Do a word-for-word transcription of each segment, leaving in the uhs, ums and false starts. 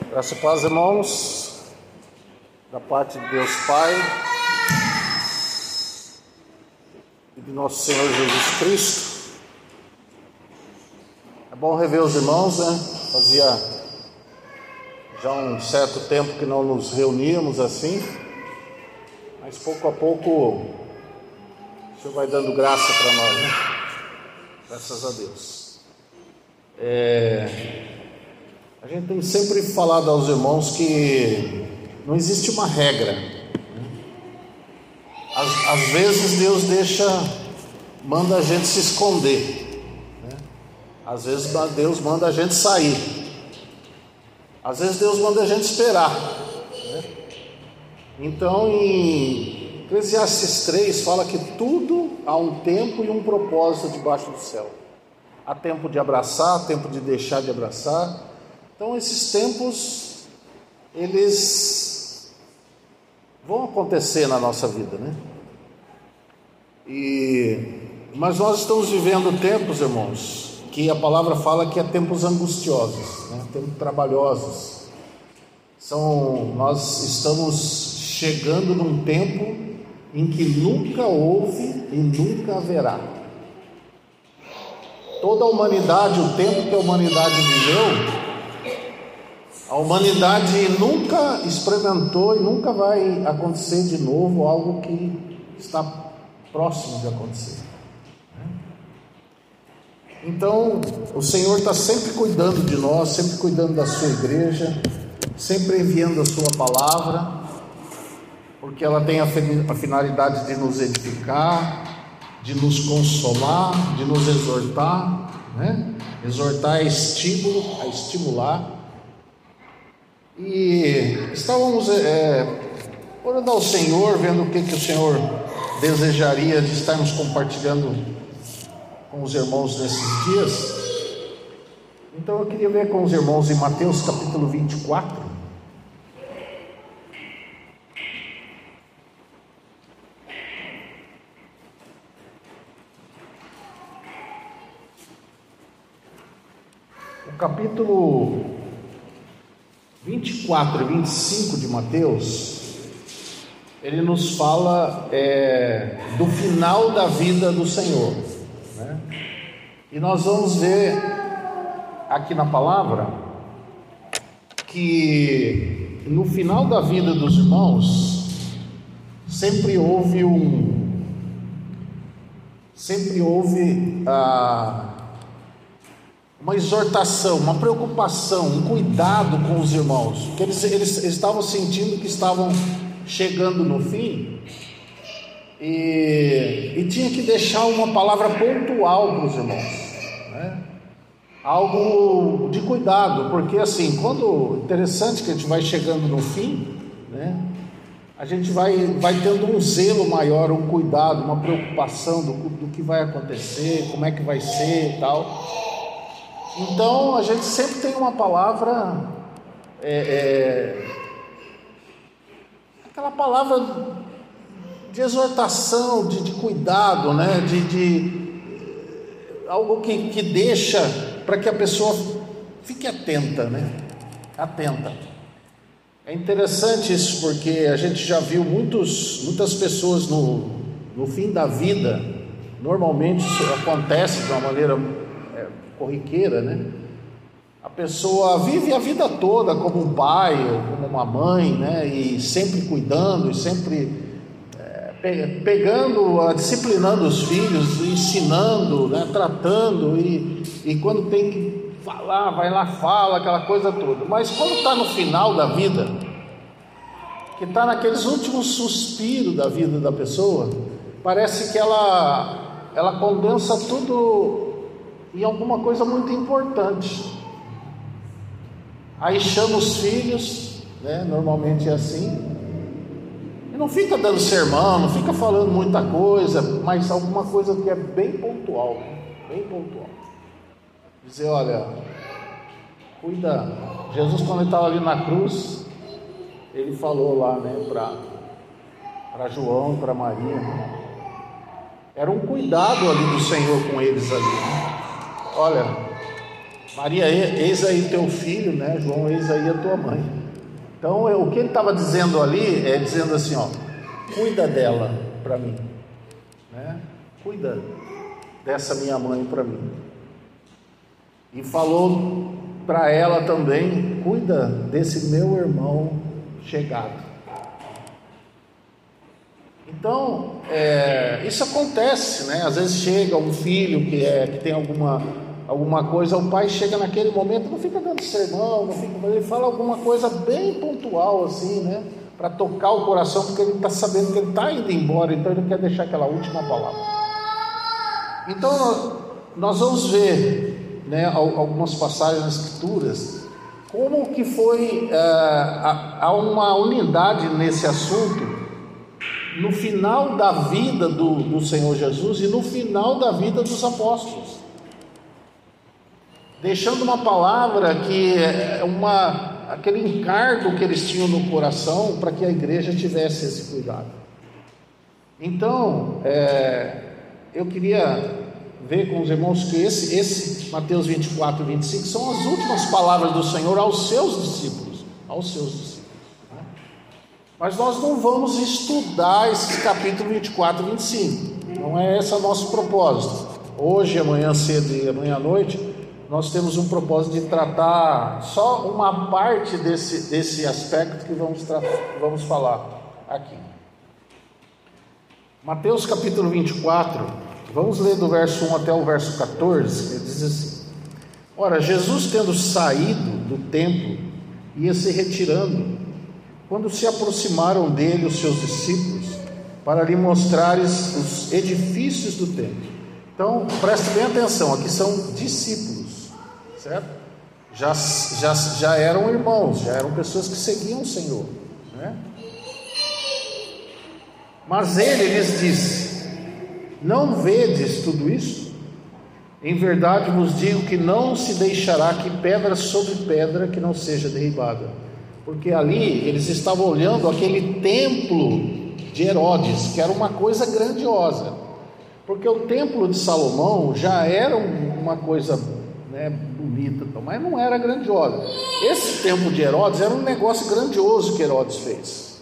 Graça e paz, irmãos, da parte de Deus Pai e de nosso Senhor Jesus Cristo. É bom rever os irmãos, né? Fazia já um certo tempo que não nos reuníamos assim, mas pouco a pouco o Senhor vai dando graça para nós, né? Graças a Deus. É... A gente tem sempre falado aos irmãos que não existe uma regra. Às, às vezes Deus deixa, manda a gente se esconder, né? Às vezes Deus manda a gente sair. Às vezes Deus manda a gente esperar, né? Então em Eclesiastes três fala que tudo há um tempo e um propósito debaixo do céu. Há tempo de abraçar, tempo de deixar de abraçar. Então esses tempos, eles vão acontecer na nossa vida, né? E, mas nós estamos vivendo tempos, irmãos, que a palavra fala que é tempos angustiosos, né? Tempos trabalhosos. São, nós estamos chegando num tempo em que nunca houve e nunca haverá. Toda a humanidade, o tempo que a humanidade viveu, a humanidade nunca experimentou e nunca vai acontecer de novo algo que está próximo de acontecer. Então, o Senhor está sempre cuidando de nós, sempre cuidando da sua igreja, sempre enviando a sua palavra, porque ela tem a finalidade de nos edificar, de nos consolar, de nos exortar, né? Exortar é estímulo, a estimular. E estávamos é, orando ao Senhor, vendo o que, que o Senhor desejaria de estarmos compartilhando com os irmãos nesses dias. Então eu queria ver com os irmãos em Mateus capítulo vinte e quatro. O capítulo vinte e quatro e vinte e cinco de Mateus, ele nos fala é, do final da vida do Senhor, né? E nós vamos ver aqui na palavra que no final da vida dos irmãos sempre houve um sempre houve a uma exortação, uma preocupação, um cuidado com os irmãos, porque eles, eles, eles estavam sentindo que estavam chegando no fim e, e tinha que deixar uma palavra pontual para os irmãos, né? Algo de cuidado, porque assim, quando interessante que a gente vai chegando no fim, né? A gente vai, vai tendo um zelo maior, um cuidado, uma preocupação do, do que vai acontecer, como é que vai ser e tal. Então a gente sempre tem uma palavra, é, é, aquela palavra de exortação, de, de cuidado, né? de, de algo que, que deixa para que a pessoa fique atenta, né? Atenta. É interessante isso, porque a gente já viu muitos, muitas pessoas no, no fim da vida, normalmente isso acontece de uma maneira corriqueira, né? A pessoa vive a vida toda como um pai ou como uma mãe, né? E sempre cuidando, e sempre é, pegando, disciplinando os filhos, ensinando, né? Tratando, e, e quando tem que falar, vai lá, fala, aquela coisa toda. Mas quando está no final da vida, que está naqueles últimos suspiros da vida da pessoa, parece que ela, ela condensa tudo e alguma coisa muito importante. Aí chama os filhos, né? Normalmente é assim, e não fica dando sermão, não fica falando muita coisa, mas alguma coisa que é bem pontual, bem pontual. Dizer, olha, cuida. Jesus, quando ele estava ali na cruz, ele falou lá, né, para para João, para Maria, era um cuidado ali do Senhor com eles ali, né? Olha, Maria, eis aí teu filho, né? João, eis aí a tua mãe. Então, o que ele estava dizendo ali é dizendo assim, ó, cuida dela para mim, né? Cuida dessa minha mãe para mim. E falou para ela também, cuida desse meu irmão chegado. Então, é, isso acontece, né? Às vezes chega um filho que, é, que tem alguma, alguma coisa, o pai chega naquele momento, não fica dando sermão, não fica, ele fala alguma coisa bem pontual assim, né? Para tocar o coração, porque ele está sabendo que ele está indo embora, então ele quer deixar aquela última palavra. Então, nós, nós vamos ver, né, algumas passagens nas Escrituras, como que foi, há uh, uma unidade nesse assunto, no final da vida do, do Senhor Jesus e no final da vida dos apóstolos, deixando uma palavra que é uma, aquele encargo que eles tinham no coração para que a igreja tivesse esse cuidado. Então, é, eu queria ver com os irmãos que esse, esse Mateus vinte e quatro e vinte e cinco são as últimas palavras do Senhor aos seus discípulos, aos seus discípulos. Mas nós não vamos estudar esses capítulos vinte e quatro e vinte e cinco, não é esse o nosso propósito. Hoje, amanhã cedo e amanhã à noite, nós temos um propósito de tratar só uma parte desse, desse aspecto que vamos, tratar, vamos falar aqui. Mateus capítulo vinte e quatro, vamos ler do verso um até o verso quatorze, ele diz assim: ora, Jesus, tendo saído do templo, ia se retirando, quando se aproximaram dele os seus discípulos, para lhe mostrarem os edifícios do templo. Então, preste bem atenção, aqui são discípulos, certo? Já, já, já eram irmãos, já eram pessoas que seguiam o Senhor, né? Mas ele lhes disse: não vedes tudo isso? Em verdade vos digo que não se deixará que pedra sobre pedra que não seja derribada. Porque ali eles estavam olhando aquele templo de Herodes, que era uma coisa grandiosa. Porque o templo de Salomão já era uma coisa, né, bonita, mas não era grandiosa. Esse templo de Herodes era um negócio grandioso que Herodes fez.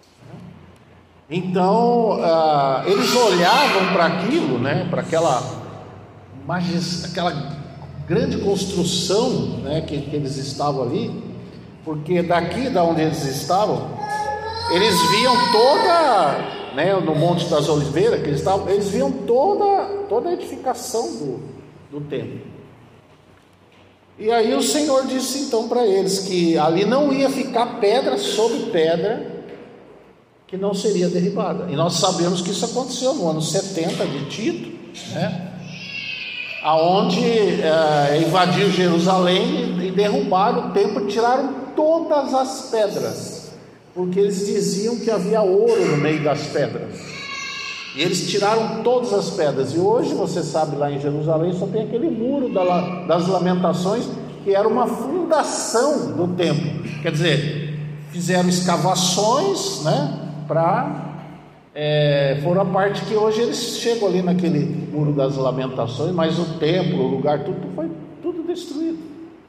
Então, ah, eles olhavam para aquilo, né, para aquela, aquela grande construção, né, que, que eles estavam ali. Porque daqui da onde eles estavam, eles viam toda, né, no Monte das Oliveiras, que eles estavam, eles viam toda, toda a edificação do, do templo. E aí o Senhor disse então para eles que ali não ia ficar pedra sobre pedra que não seria derribada. E nós sabemos que isso aconteceu no ano setenta de Tito, né, aonde é, invadiu Jerusalém e derrubaram o templo, tiraram todas as pedras, porque eles diziam que havia ouro no meio das pedras, e eles tiraram todas as pedras. E hoje, você sabe, lá em Jerusalém só tem aquele muro das lamentações, que era uma fundação do templo. Quer dizer, fizeram escavações, né, para é, foram a parte que hoje eles chegam ali naquele muro das lamentações, mas o templo, o lugar, tudo foi tudo destruído.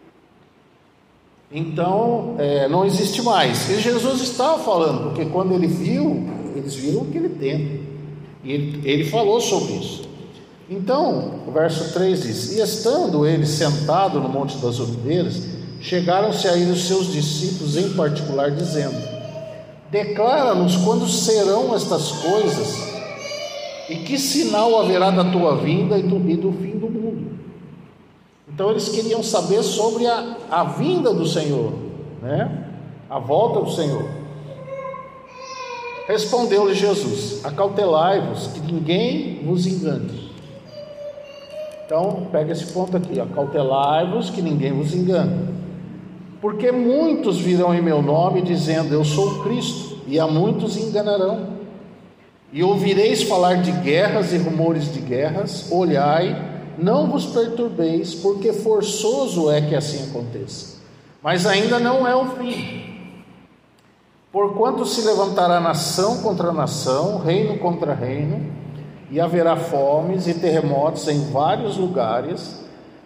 Então, é, não existe mais. E Jesus estava falando, porque quando ele viu, eles viram aquele templo, e ele, ele falou sobre isso. Então, o verso três diz: e estando ele sentado no Monte das Oliveiras, chegaram-se a ele os seus discípulos em particular, dizendo: declara-nos quando serão estas coisas, e que sinal haverá da tua vinda e do, e do fim do mundo. Então eles queriam saber sobre a, a vinda do Senhor, né? A volta do Senhor. Respondeu-lhe Jesus: acautelai-vos que ninguém vos engane. Então pega esse ponto aqui: acautelai-vos que ninguém vos engane, porque muitos virão em meu nome dizendo: eu sou o Cristo, e a muitos enganarão. E ouvireis falar de guerras e rumores de guerras. Olhai, não vos perturbeis, porque forçoso é que assim aconteça, mas ainda não é o fim. Porquanto se levantará nação contra nação, reino contra reino, e haverá fomes e terremotos em vários lugares,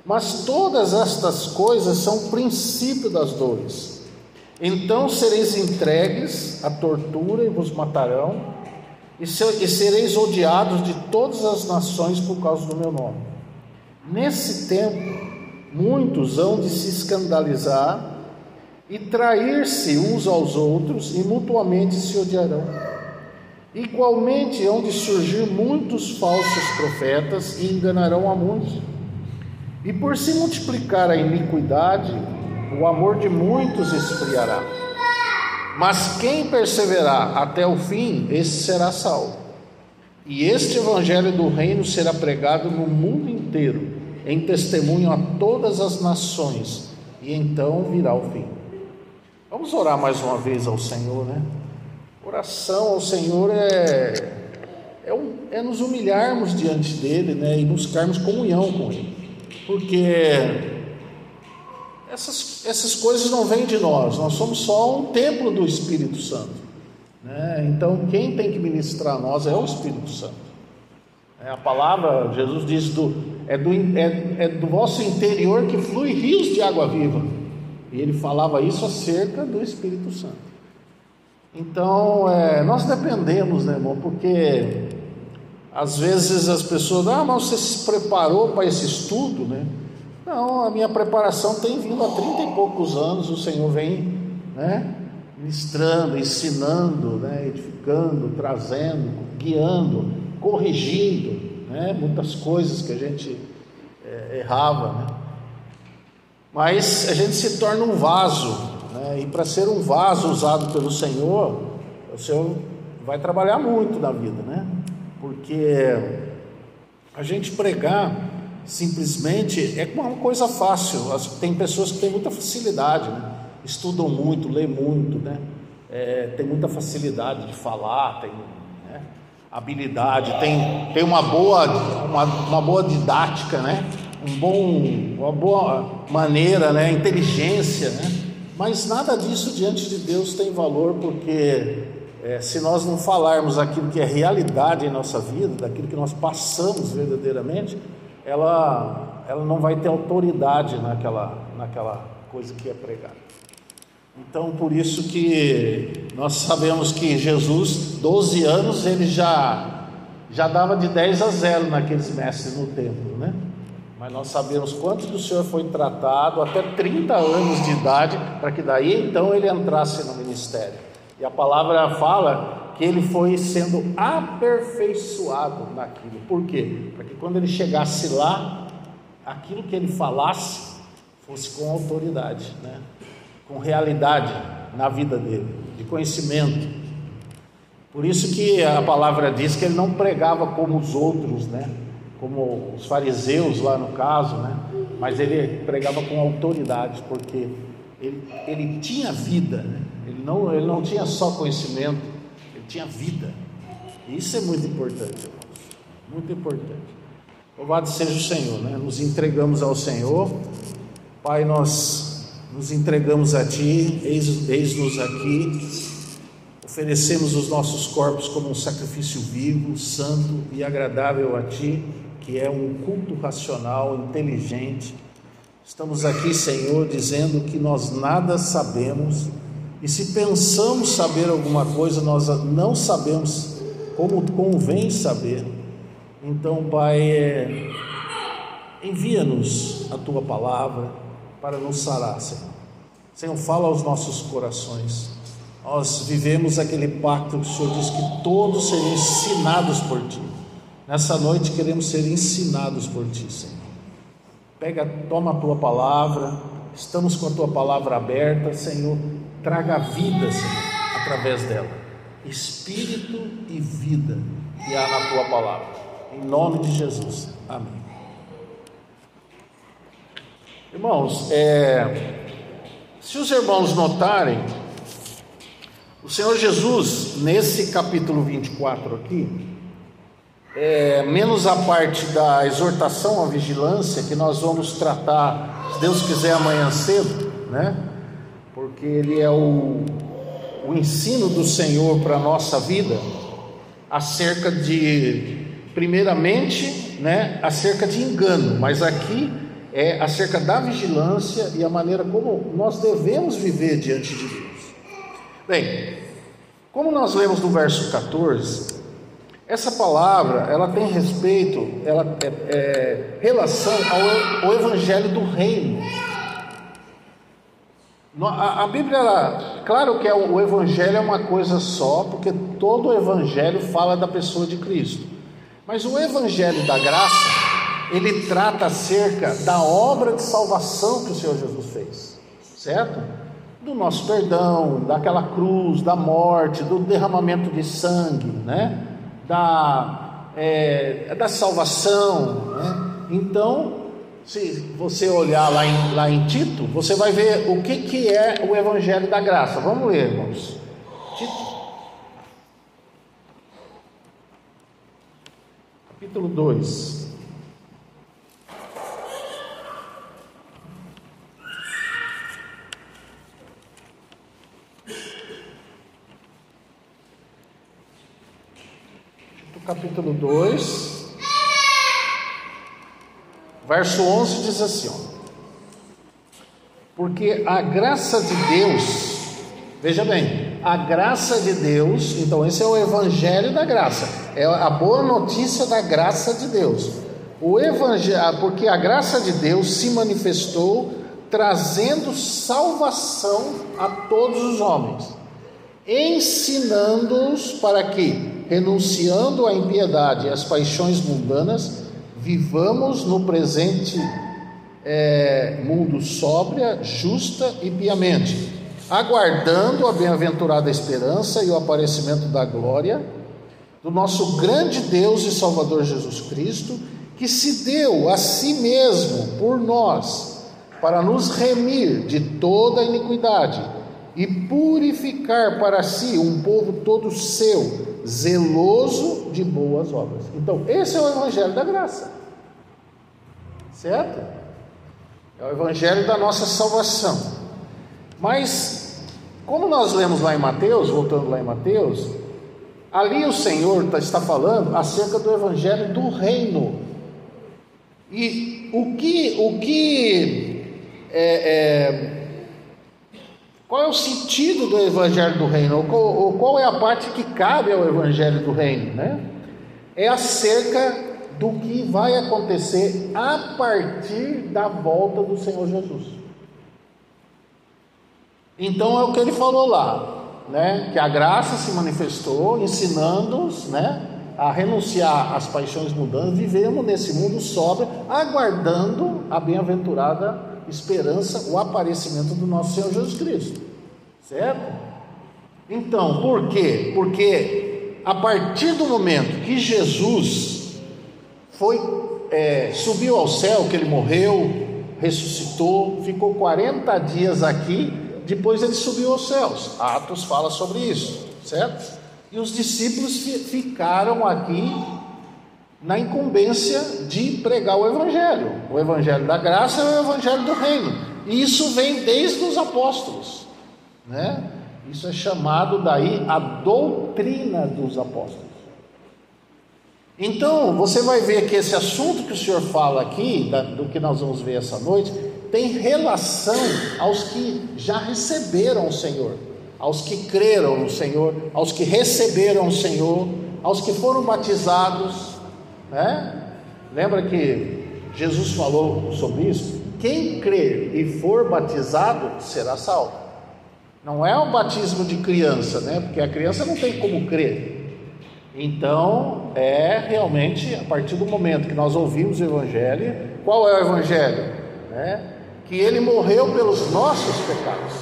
Mas todas estas coisas são o princípio das dores. Então sereis entregues à tortura e vos matarão, e sereis odiados de todas as nações por causa do meu nome. Nesse tempo, muitos hão de se escandalizar e trair-se uns aos outros, e mutuamente se odiarão. Igualmente hão de surgir muitos falsos profetas e enganarão a muitos. E por se multiplicar a iniquidade, o amor de muitos esfriará. Mas quem perseverar até o fim, esse será salvo. E este evangelho do reino será pregado no mundo inteiro, em testemunho a todas as nações, e então virá o fim. Vamos orar mais uma vez ao Senhor, né? Oração ao Senhor é, é, um, é nos humilharmos diante dele, né? E buscarmos comunhão com ele, porque essas, essas coisas não vêm de nós, nós somos só um templo do Espírito Santo, né? Então quem tem que ministrar a nós é o Espírito Santo. É, a palavra, Jesus diz, do, é, do, é, é do vosso interior que flui rios de água viva, e ele falava isso acerca do Espírito Santo. Então é, nós dependemos, né, irmão? Porque às vezes as pessoas, ah, mas você se preparou para esse estudo, né? Não, a minha preparação tem vindo há trinta e poucos anos. O Senhor vem, né, ministrando, ensinando, né, edificando, trazendo, guiando, corrigindo, né, muitas coisas que a gente é, errava, né? Mas a gente se torna um vaso, né? E para ser um vaso usado pelo Senhor, o Senhor vai trabalhar muito na vida, né? Porque a gente pregar simplesmente é uma coisa fácil. Tem pessoas que têm muita facilidade, né? Estudam muito, lê muito, né? É, tem muita facilidade de falar, tem, né, habilidade, tem, tem uma, boa, uma, uma boa didática, né? Um bom, uma boa maneira, né? Inteligência, né? Mas nada disso diante de Deus tem valor, porque é, se nós não falarmos aquilo que é realidade em nossa vida, daquilo que nós passamos verdadeiramente, ela, ela não vai ter autoridade naquela, naquela coisa que é pregada. Então, por isso que nós sabemos que Jesus, doze anos, ele já, já dava de dez a zero naqueles mestres no templo, né? Mas nós sabemos quanto do Senhor foi tratado até trinta anos de idade, para que daí então ele entrasse no ministério. E a palavra fala que ele foi sendo aperfeiçoado naquilo. Por quê? Para que quando ele chegasse lá, aquilo que ele falasse fosse com autoridade, né? Com realidade na vida dele, de conhecimento. Por isso que a palavra diz que ele não pregava como os outros, né? Como os fariseus lá no caso, né? Mas ele pregava com autoridade, porque ele, ele tinha vida, né? Ele não, ele não tinha só conhecimento, ele tinha vida. E isso é muito importante, irmãos, muito importante. Louvado seja o Senhor, né? Nos entregamos ao Senhor. Pai, nós nos entregamos a Ti, eis, eis-nos aqui, oferecemos os nossos corpos como um sacrifício vivo, santo e agradável a Ti, que é um culto racional, inteligente. Estamos aqui, Senhor, dizendo que nós nada sabemos, e se pensamos saber alguma coisa, nós não sabemos como convém saber. Então, Pai, é... envia-nos a Tua palavra para nos sarar, Senhor. Senhor, fala aos nossos corações. Nós vivemos aquele pacto que o Senhor diz que todos serão ensinados por Ti. Nessa noite queremos ser ensinados por Ti, Senhor. Pega, toma a Tua palavra, estamos com a Tua palavra aberta, Senhor, traga vida, Senhor, através dela, espírito e vida que há na Tua palavra, em nome de Jesus, amém. Irmãos, é, se os irmãos notarem, o Senhor Jesus, nesse capítulo vinte e quatro aqui, É, menos a parte da exortação à vigilância, que nós vamos tratar, se Deus quiser, amanhã cedo, né? Porque ele é o, o ensino do Senhor para a nossa vida, acerca de, primeiramente, né, acerca de engano, mas aqui é acerca da vigilância e a maneira como nós devemos viver diante de Deus. Bem, como nós lemos no verso catorze, essa palavra, ela tem respeito, ela é, é relação ao, ao evangelho do reino. A, a Bíblia, ela, claro que é, o evangelho é uma coisa só, porque todo o evangelho fala da pessoa de Cristo. Mas o evangelho da graça, ele trata acerca da obra de salvação que o Senhor Jesus fez, certo? Do nosso perdão, daquela cruz, da morte, do derramamento de sangue, né? Da, é, da salvação, né? Então, se você olhar lá em, lá em Tito, você vai ver o que, que é o evangelho da graça. Vamos ler, irmãos. Tito, capítulo dois. Capítulo dois, verso onze diz assim, ó, porque a graça de Deus, veja bem, a graça de Deus, então esse é o evangelho da graça, é a boa notícia da graça de Deus, o evangelho, porque a graça de Deus se manifestou trazendo salvação a todos os homens, ensinando-os para que, renunciando à impiedade e às paixões mundanas, vivamos no presente é, mundo sóbria, justa e piamente, aguardando a bem-aventurada esperança e o aparecimento da glória do nosso grande Deus e Salvador Jesus Cristo, que se deu a si mesmo por nós, para nos remir de toda a iniquidade e purificar para si um povo todo seu, zeloso de boas obras. Então, esse é o evangelho da graça, certo? É o evangelho da nossa salvação. Mas, como nós lemos lá em Mateus, voltando lá em Mateus, ali o Senhor está falando acerca do evangelho do reino. E o que, o que é, é qual é o sentido do evangelho do reino? Ou qual, ou qual é a parte que cabe ao evangelho do reino, né? É acerca do que vai acontecer a partir da volta do Senhor Jesus. Então é o que ele falou lá, né? Que a graça se manifestou ensinando-os, né, a renunciar às paixões mundanas, vivemos nesse mundo sóbrio, aguardando a bem-aventurada esperança, o aparecimento do nosso Senhor Jesus Cristo, certo? Então, por quê? Porque a partir do momento que Jesus foi, é, subiu ao céu, que ele morreu, ressuscitou, ficou quarenta dias aqui, depois ele subiu aos céus. Atos fala sobre isso, certo? E os discípulos ficaram aqui na incumbência de pregar o evangelho, o evangelho da graça é o evangelho do reino, e isso vem desde os apóstolos, né? Isso é chamado daí a doutrina dos apóstolos. Então você vai ver que esse assunto que o Senhor fala aqui, do que nós vamos ver essa noite, tem relação aos que já receberam o Senhor, aos que creram no Senhor, aos que receberam o Senhor, aos que foram batizados, né? Lembra que Jesus falou sobre isso? Quem crer e for batizado será salvo. Não é o batismo de criança, né? Porque a criança não tem como crer. Então é realmente a partir do momento que nós ouvimos o evangelho. Qual é o evangelho? Né? Que ele morreu pelos nossos pecados.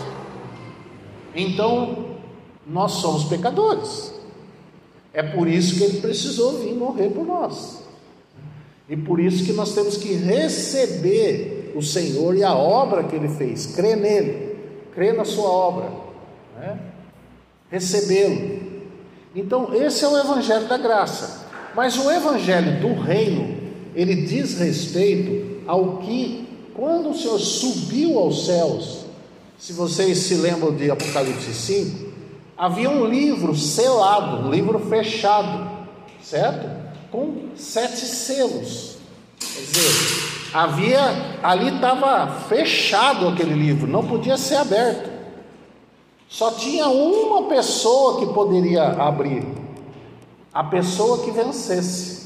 Então nós somos pecadores. É por isso que ele precisou vir morrer por nós. E por isso que nós temos que receber o Senhor e a obra que ele fez, crer nele, crer na sua obra, né? Recebê-lo. Então esse é o evangelho da graça. Mas o evangelho do reino, ele diz respeito ao que, quando o Senhor subiu aos céus, se vocês se lembram de Apocalipse cinco, havia um livro selado, um livro fechado, certo? Com sete selos. Quer dizer, havia, ali estava fechado aquele livro, não podia ser aberto. Só tinha uma pessoa que poderia abrir, a pessoa que vencesse.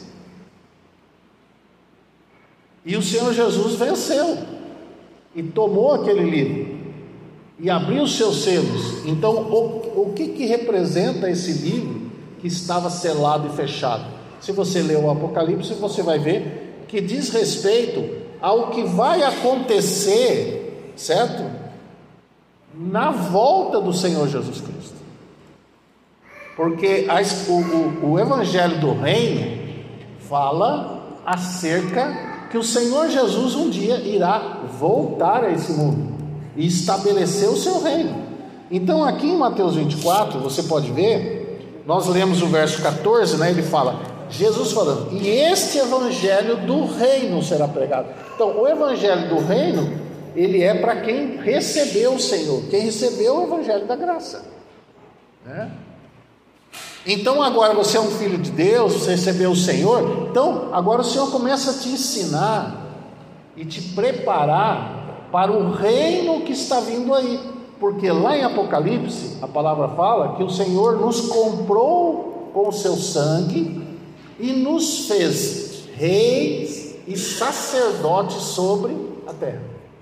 E o Senhor Jesus venceu e tomou aquele livro e abriu os seus selos. Então, o, o que que representa esse livro que estava selado e fechado? Se você ler o Apocalipse, você vai ver que diz respeito ao que vai acontecer, certo? Na volta do Senhor Jesus Cristo. Porque a, o, o, o Evangelho do Reino fala acerca que o Senhor Jesus um dia irá voltar a esse mundo e estabelecer o seu reino. Então aqui em Mateus vinte e quatro, você pode ver, nós lemos o verso catorze, né? Ele fala, Jesus falando, e este evangelho do reino será pregado. Então o evangelho do reino, ele é para quem recebeu o Senhor, quem recebeu o evangelho da graça, né? Então agora você é um filho de Deus, você recebeu o Senhor, então agora o Senhor começa a te ensinar e te preparar para o reino que está vindo aí, porque lá em Apocalipse a palavra fala que o Senhor nos comprou com o seu sangue e nos fez reis e sacerdotes sobre a terra.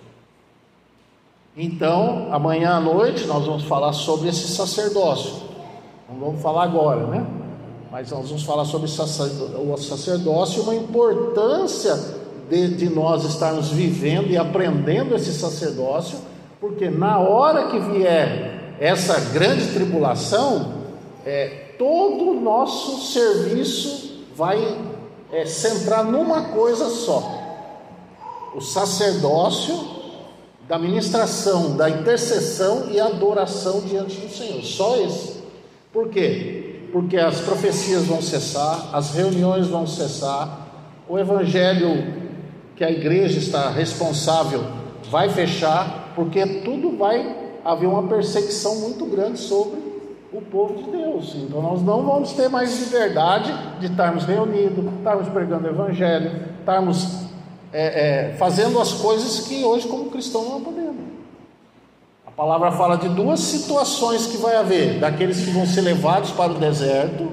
Então amanhã à noite nós vamos falar sobre esse sacerdócio. Não vamos falar agora, né? Mas nós vamos falar sobre o sacerdócio e uma importância de, de nós estarmos vivendo e aprendendo esse sacerdócio, porque na hora que vier essa grande tribulação, é, todo o nosso serviço vai é, centrar numa coisa só: o sacerdócio da ministração, da intercessão e adoração diante do Senhor. Só esse. Por quê? Porque as profecias vão cessar, as reuniões vão cessar, o evangelho que a igreja está responsável vai fechar, porque tudo vai haver uma perseguição muito grande sobre o povo de Deus. Então nós não vamos ter mais liberdade de estarmos reunidos, estarmos pregando o evangelho, estarmos é, é, fazendo as coisas que hoje como cristão não podemos. A palavra fala de duas situações que vai haver: daqueles que vão ser levados para o deserto,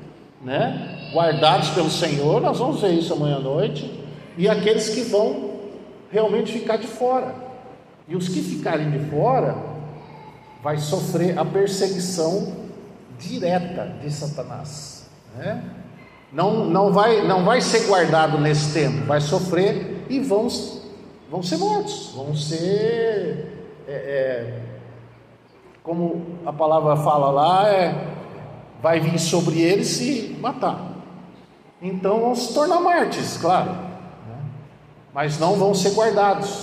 né, guardados pelo Senhor, nós vamos ver isso amanhã à noite, e aqueles que vão realmente ficar de fora. E os que ficarem de fora vai sofrer a perseguição direta de Satanás, né? Não, não, vai, não vai ser guardado nesse tempo, vai sofrer e vão, vão ser mortos, vão ser... É, é, como a palavra fala lá, é, vai vir sobre eles e matar. Então vão se tornar mártires, claro, né? Mas não vão ser guardados.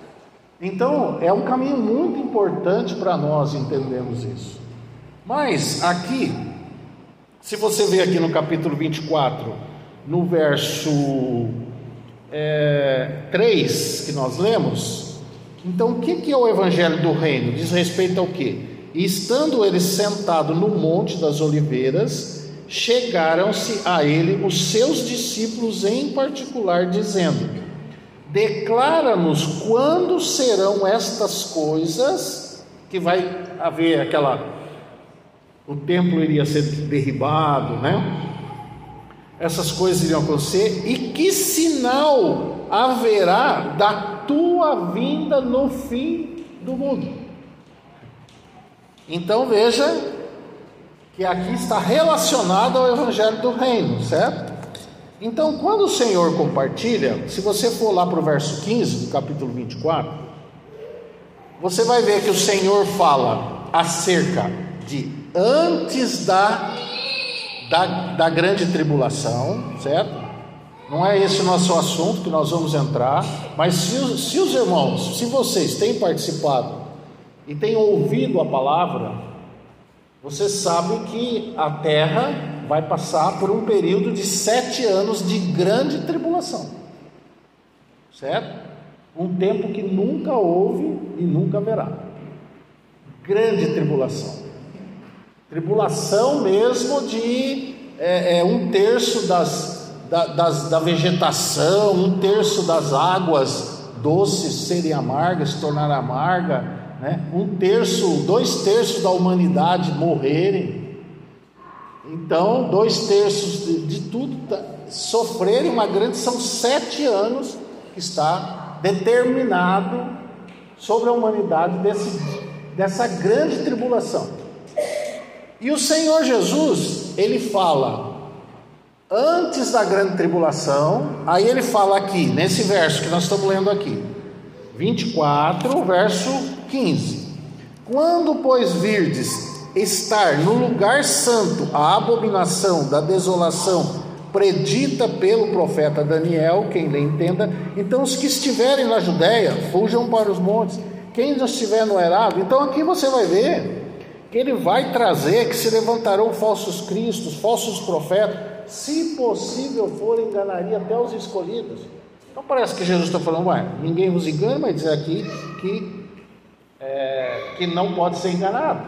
Então é um caminho muito importante para nós entendermos isso. Mas aqui, se você ver aqui no capítulo vinte e quatro, no verso é, três que nós lemos, então o que é o evangelho do reino? Diz respeito ao quê? E estando ele sentado no monte das oliveiras, chegaram-se a ele os seus discípulos em particular, dizendo: declara-nos quando serão estas coisas, que vai haver aquela, o templo iria ser derribado, né? Essas coisas iriam acontecer, e que sinal haverá da tua vinda no fim do mundo? Então veja que aqui está relacionado ao evangelho do reino, certo? Então quando o Senhor compartilha, se você for lá para o verso quinze do capítulo vinte e quatro, você vai ver que o Senhor fala acerca de antes da, da, da grande tribulação, certo? Não é esse o nosso assunto que nós vamos entrar, mas se, se os irmãos, se vocês têm participado e têm ouvido a palavra, você sabe que a terra vai passar por um período de sete anos de grande tribulação, certo? Um tempo que nunca houve e nunca haverá. Grande tribulação, tribulação mesmo de é, é, um terço das, da, das, da vegetação, um terço das águas doces serem amargas, se tornar amarga, né? Um terço, dois terços da humanidade morrerem. Então, dois terços de, de tudo tá, sofrerem uma grande, são sete anos que está determinado sobre a humanidade desse, dessa grande tribulação. E o Senhor Jesus, ele fala antes da grande tribulação. Aí ele fala aqui, nesse verso que nós estamos lendo aqui, vinte e quatro, verso quinze: quando, pois, virdes estar no lugar santo a abominação da desolação predita pelo profeta Daniel, quem lhe entenda, então os que estiverem na Judéia fujam para os montes, quem já estiver no Erábio. Então aqui você vai ver que ele vai trazer que se levantarão falsos cristos, falsos profetas, se possível for, enganaria até os escolhidos. Então parece que Jesus está falando, ué, ninguém vos engana, mas diz aqui que, é, que não pode ser enganado.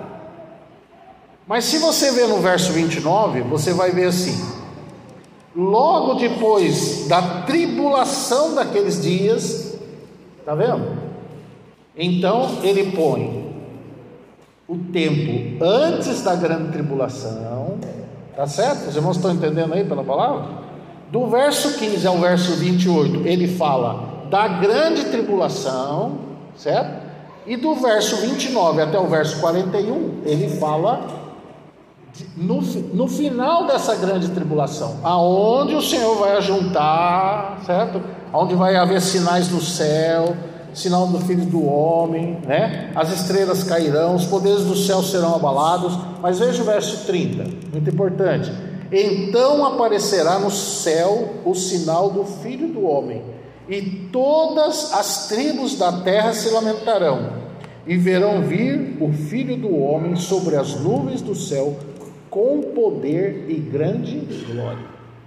Mas se você ver no verso vinte e nove, você vai ver assim: logo depois da tribulação daqueles dias, está vendo? Então ele põe o tempo antes da grande tribulação, tá certo? Os irmãos estão entendendo aí pela palavra? Do verso quinze ao verso vinte e oito, ele fala da grande tribulação, certo? E do verso vinte e nove até o verso quarenta e um, ele fala no, no final dessa grande tribulação, aonde o Senhor vai ajuntar, certo? Onde vai haver sinais no céu, sinal do Filho do Homem, né? As estrelas cairão, os poderes do céu serão abalados. Mas veja o verso trinta, muito importante: então aparecerá no céu o sinal do Filho do Homem, e todas as tribos da terra se lamentarão, e verão vir o Filho do Homem sobre as nuvens do céu, com poder e grande glória.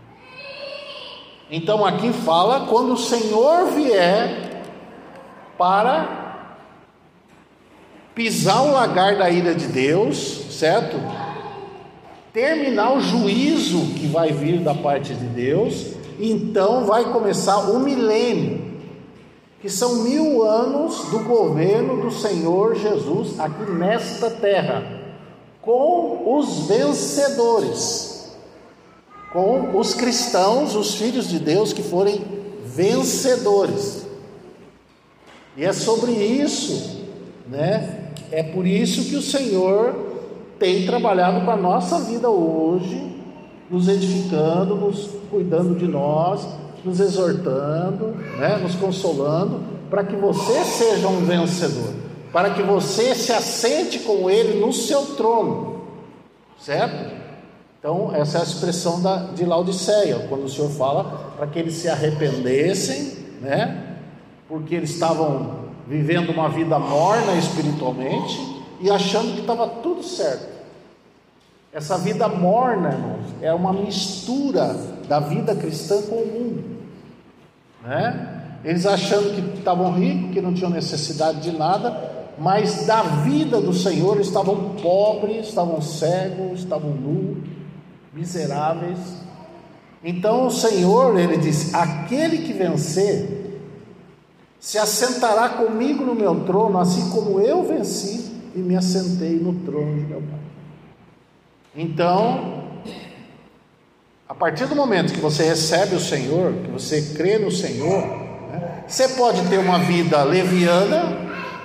Então aqui fala quando o Senhor vier para pisar o lagar da ira de Deus, certo? Terminar o juízo que vai vir da parte de Deus. Então vai começar o milênio, que são mil anos do governo do Senhor Jesus aqui nesta terra, com os vencedores, com os cristãos, os filhos de Deus que forem vencedores. E é sobre isso, né? É por isso que o Senhor tem trabalhado com a nossa vida hoje, nos edificando, nos cuidando de nós, nos exortando, né? Nos consolando, para que você seja um vencedor, para que você se assente com Ele no seu trono, certo? Então essa é a expressão da, de Laodiceia, quando o Senhor fala para que eles se arrependessem, né? Porque eles estavam vivendo uma vida morna espiritualmente e achando que estava tudo certo. Essa vida morna, irmãos, é uma mistura da vida cristã com o mundo, né? Eles achando que estavam ricos, que não tinham necessidade de nada, mas da vida do Senhor estavam pobres, estavam cegos, estavam nus, miseráveis. Então o Senhor, ele disse: aquele que vencer se assentará comigo no meu trono, assim como eu venci e me assentei no trono de meu Pai. Então, a partir do momento que você recebe o Senhor, que você crê no Senhor, né, você pode ter uma vida leviana,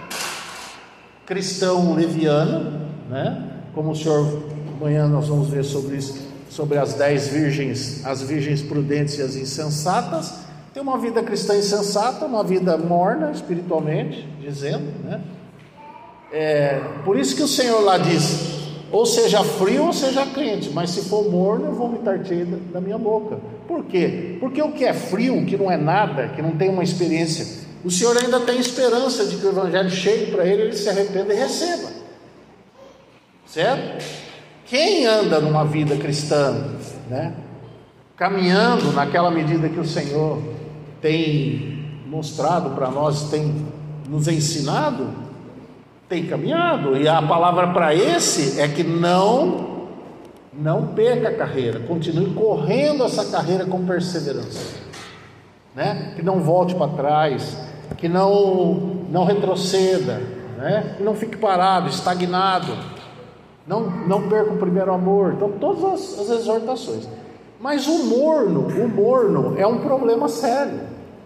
cristão leviano, né? Como o Senhor, amanhã nós vamos ver sobre isso, sobre as dez virgens, as virgens prudentes e as insensatas. Ter uma vida cristã insensata, uma vida morna espiritualmente, dizendo, né? É, por isso que o Senhor lá diz: ou seja frio ou seja quente, mas se for morno eu vomitar-te da minha boca. Por quê? Porque o que é frio, que não é nada, que não tem uma experiência, o Senhor ainda tem esperança de que o Evangelho chegue para ele, ele se arrependa e receba, certo? Quem anda numa vida cristã, né, caminhando naquela medida que o Senhor tem mostrado para nós, tem nos ensinado, tem caminhado. E a palavra para esse é que não não perca a carreira, continue correndo essa carreira com perseverança, né? Que não volte para trás, que não, não retroceda, né? Que não fique parado, estagnado, não, não perca o primeiro amor. Então, todas as, as exortações. Mas o morno, o morno é um problema sério,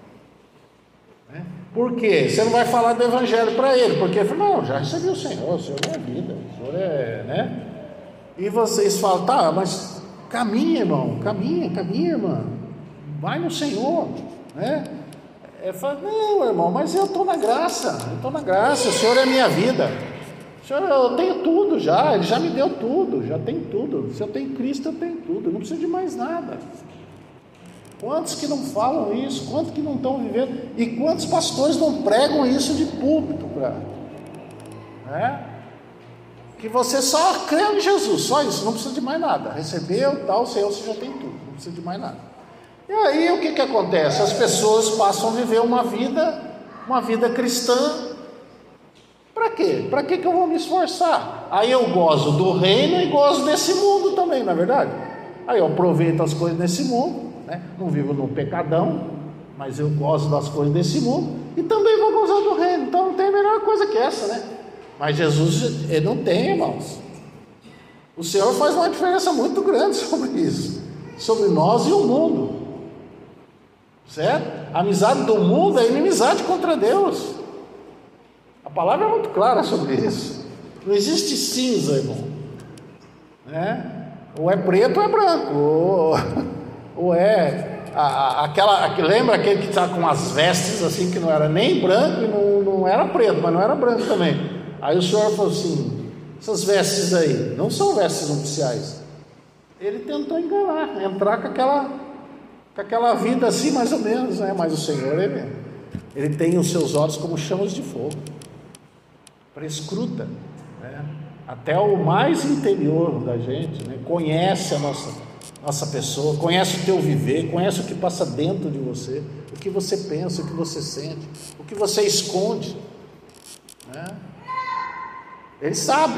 né? Por quê? Você não vai falar do evangelho para ele, porque ele fala, não, já recebi o Senhor, o Senhor é a vida, o Senhor é, né? E vocês falam, tá, mas caminha, irmão, caminha, caminha, irmã, vai no Senhor, né? Ele fala, não, irmão, mas eu estou na graça, eu estou na graça, o Senhor é a minha vida, o Senhor, eu tenho tudo já, Ele já me deu tudo, já tem tudo, se eu tenho Cristo, eu tenho tudo, eu não preciso de mais nada. Quantos que não falam isso, quantos que não estão vivendo, e quantos pastores não pregam isso de púlpito, pra, né? Que você só crê em Jesus, só isso, não precisa de mais nada, recebeu, tal, o Senhor, você já tem tudo, não precisa de mais nada. E aí o que que acontece? As pessoas passam a viver uma vida, uma vida cristã. Para quê? Para que que eu vou me esforçar? Aí eu gozo do reino e gozo desse mundo também, não é verdade? Aí eu aproveito as coisas desse mundo, né? Não vivo no pecadão, mas eu gozo das coisas desse mundo e também vou gozar do reino. Então não tem a melhor coisa que essa, né? Mas Jesus, Ele não tem, irmãos. O Senhor faz uma diferença muito grande sobre isso, sobre nós e o mundo, certo? A amizade do mundo é inimizade contra Deus. A palavra é muito clara sobre isso. Não existe cinza, irmão, né? Ou é preto ou é branco, ou, ou é a, a, aquela, a, lembra aquele que está com as vestes assim, que não era nem branco e não, não era preto, mas não era branco também. Aí o Senhor falou assim, essas vestes aí não são vestes nupciais. Ele tentou enganar, entrar com aquela, com aquela vida assim mais ou menos, né? Mas o Senhor, ele, ele tem os seus olhos como chamas de fogo, prescruta, né? Até o mais interior da gente, né? Conhece a nossa, nossa pessoa, conhece o teu viver, conhece o que passa dentro de você, o que você pensa, o que você sente, o que você esconde, né? Ele sabe.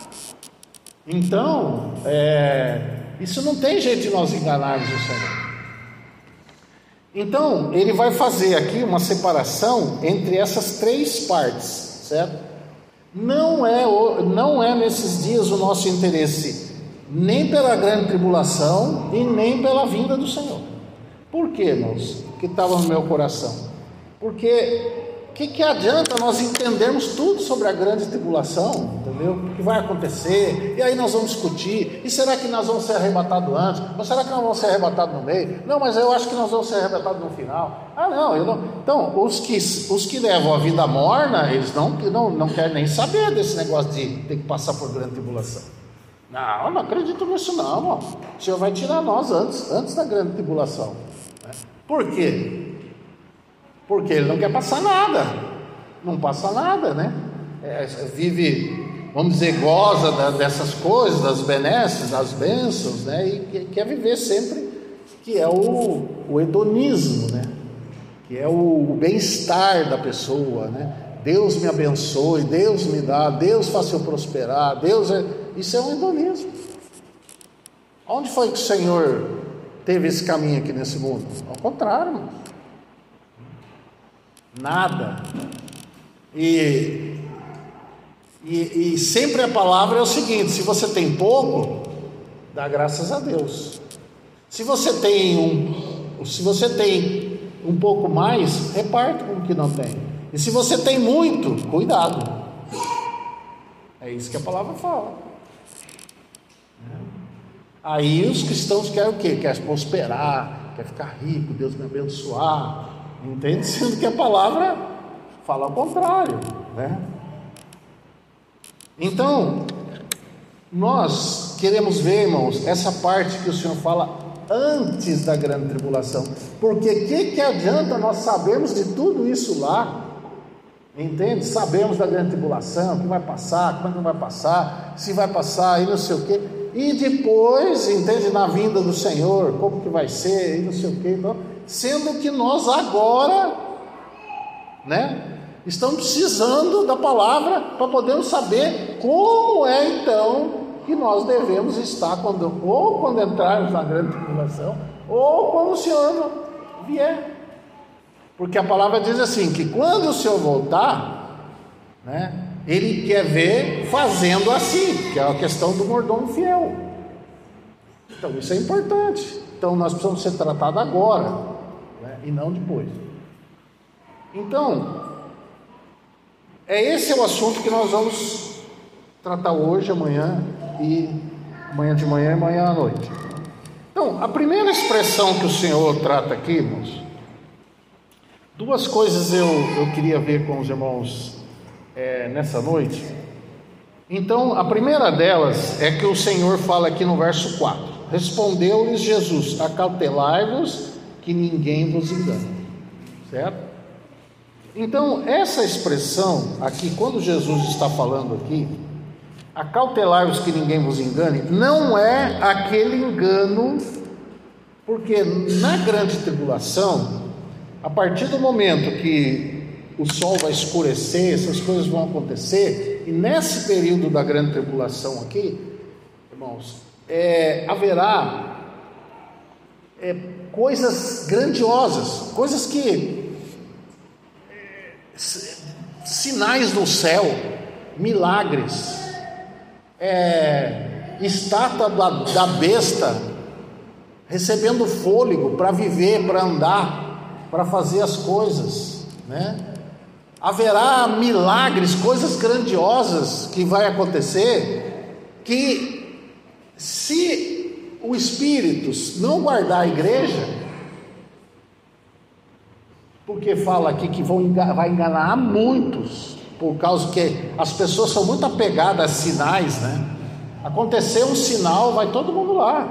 Então, é, isso não tem jeito de nós enganarmos o Senhor. Então, ele vai fazer aqui uma separação entre essas três partes, certo? Não é, não é nesses dias o nosso interesse nem pela grande tribulação e nem pela vinda do Senhor. Por quê, irmãos? Que estava no meu coração. Porque o que, que adianta nós entendermos tudo sobre a grande tribulação, entendeu? O que vai acontecer, e aí nós vamos discutir, e será que nós vamos ser arrebatados antes? Ou será que nós vamos ser arrebatados no meio? Não, mas eu acho que nós vamos ser arrebatados no final. Ah, não, eu não. Então, os que, os que levam a vida morna, eles não, não, não querem nem saber desse negócio de ter que passar por grande tribulação. Não, eu não acredito nisso não, irmão. O Senhor vai tirar nós antes, antes da grande tribulação, né? Por quê? Porque ele não quer passar nada, não passa nada, né? É, vive, vamos dizer, goza da, dessas coisas, das benesses, das bênçãos, né? E que, quer viver sempre, que é o, o hedonismo, né? Que é o, o bem-estar da pessoa, né? Deus me abençoe, Deus me dá, Deus faça eu prosperar, Deus é... Isso é um hedonismo. Onde foi que o Senhor teve esse caminho aqui nesse mundo? Ao contrário, irmão. Nada. E, e, e sempre a palavra é o seguinte: se você tem pouco, dá graças a Deus. Se você tem um, se você tem um pouco mais, reparta com o que não tem. E se você tem muito, cuidado. É isso que a palavra fala. Aí os cristãos querem o quê? Querem prosperar, quer ficar rico, Deus me abençoar. Entende? Sendo que a palavra fala ao contrário, né? Então, nós queremos ver, irmãos, essa parte que o Senhor fala antes da grande tribulação. Porque o que, que adianta nós sabermos de tudo isso lá? Entende? Sabemos da grande tribulação, que vai passar, quando não vai passar, se vai passar e não sei o quê. E depois, entende, na vinda do Senhor, como que vai ser e não sei o quê. Então, sendo que nós agora, né, estamos precisando da palavra para podermos saber como é então que nós devemos estar quando, ou quando entrarmos na grande tribulação, ou quando o Senhor vier. Porque a palavra diz assim, que quando o Senhor voltar, né, Ele quer ver fazendo assim, que é a questão do mordomo fiel. Então isso é importante. Então nós precisamos ser tratados agora, né, e não depois. Então, é esse é o assunto que nós vamos tratar hoje, amanhã, e amanhã de manhã e amanhã à noite. Então, a primeira expressão que o Senhor trata aqui, irmãos, duas coisas eu, eu queria ver com os irmãos é, nessa noite. Então, a primeira delas é que o Senhor fala aqui no verso quatro: respondeu-lhes Jesus: acautelai-vos que ninguém vos engane. Certo? Então, essa expressão aqui, quando Jesus está falando aqui, acautelai-vos que ninguém vos engane, não é aquele engano, porque na grande tribulação, a partir do momento que o sol vai escurecer, essas coisas vão acontecer, e nesse período da grande tribulação aqui, irmãos, é, haverá é, coisas grandiosas, coisas que sinais no céu, milagres, é, estátua da, da besta recebendo fôlego para viver, para andar, para fazer as coisas, né? Haverá milagres, coisas grandiosas que vai acontecer, que se o Espírito não guardar a igreja, porque fala aqui que vão enganar, vai enganar a muitos, por causa que as pessoas são muito apegadas a sinais, né? Aconteceu um sinal, vai todo mundo lá.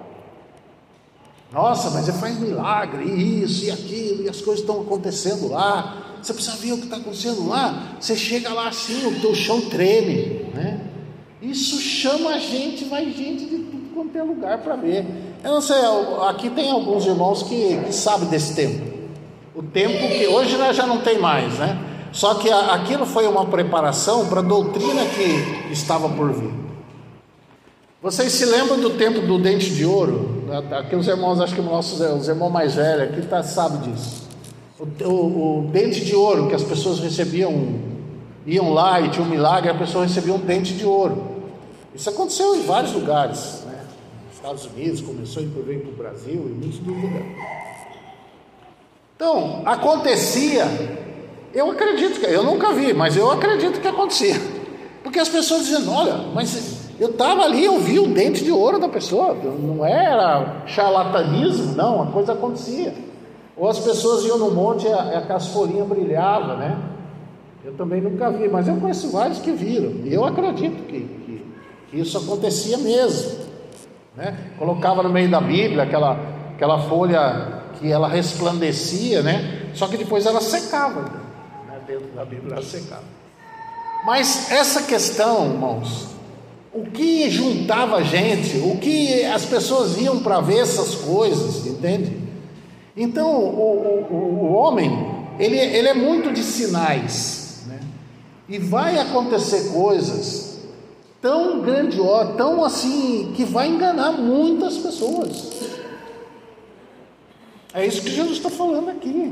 Nossa, mas ele faz milagre, e isso e aquilo, e as coisas estão acontecendo lá. Você precisa ver o que está acontecendo lá. Você chega lá assim, o teu chão treme, né? Isso chama a gente, vai gente de tudo quanto é lugar para ver. Eu não sei, aqui tem alguns irmãos que, que sabem desse tempo. O tempo que hoje já não tem mais, né? Só que aquilo foi uma preparação para a doutrina que estava por vir. Vocês se lembram do tempo do dente de ouro? Aqui os irmãos, acho que os nossos os irmãos mais velhos aqui tá, sabem disso. O, o, o dente de ouro que as pessoas recebiam, iam lá e tinha um milagre, a pessoa recebia um dente de ouro. Isso aconteceu em vários lugares, né? Nos Estados Unidos, começou e depois veio para o Brasil e muitos lugares. Então, acontecia, eu acredito, que eu nunca vi, mas eu acredito que acontecia, porque as pessoas dizendo, olha, mas eu estava ali, eu vi o dente de ouro da pessoa, não era charlatanismo, não, a coisa acontecia. Ou as pessoas iam no monte e a, a casfolhinha brilhava, né? Eu também nunca vi, mas eu conheço vários que viram, e eu acredito que, que, que isso acontecia mesmo, né? Colocava no meio da Bíblia aquela, aquela folha que ela resplandecia, né? Só que depois ela secava, né? Dentro da Bíblia ela secava. Mas essa questão, irmãos, o que juntava a gente, o que as pessoas iam para ver essas coisas, entende? Então o, o, o homem, ele, ele é muito de sinais, né? E vai acontecer coisas tão grandiosas, tão assim, que vai enganar muitas pessoas. É isso que Jesus está falando aqui.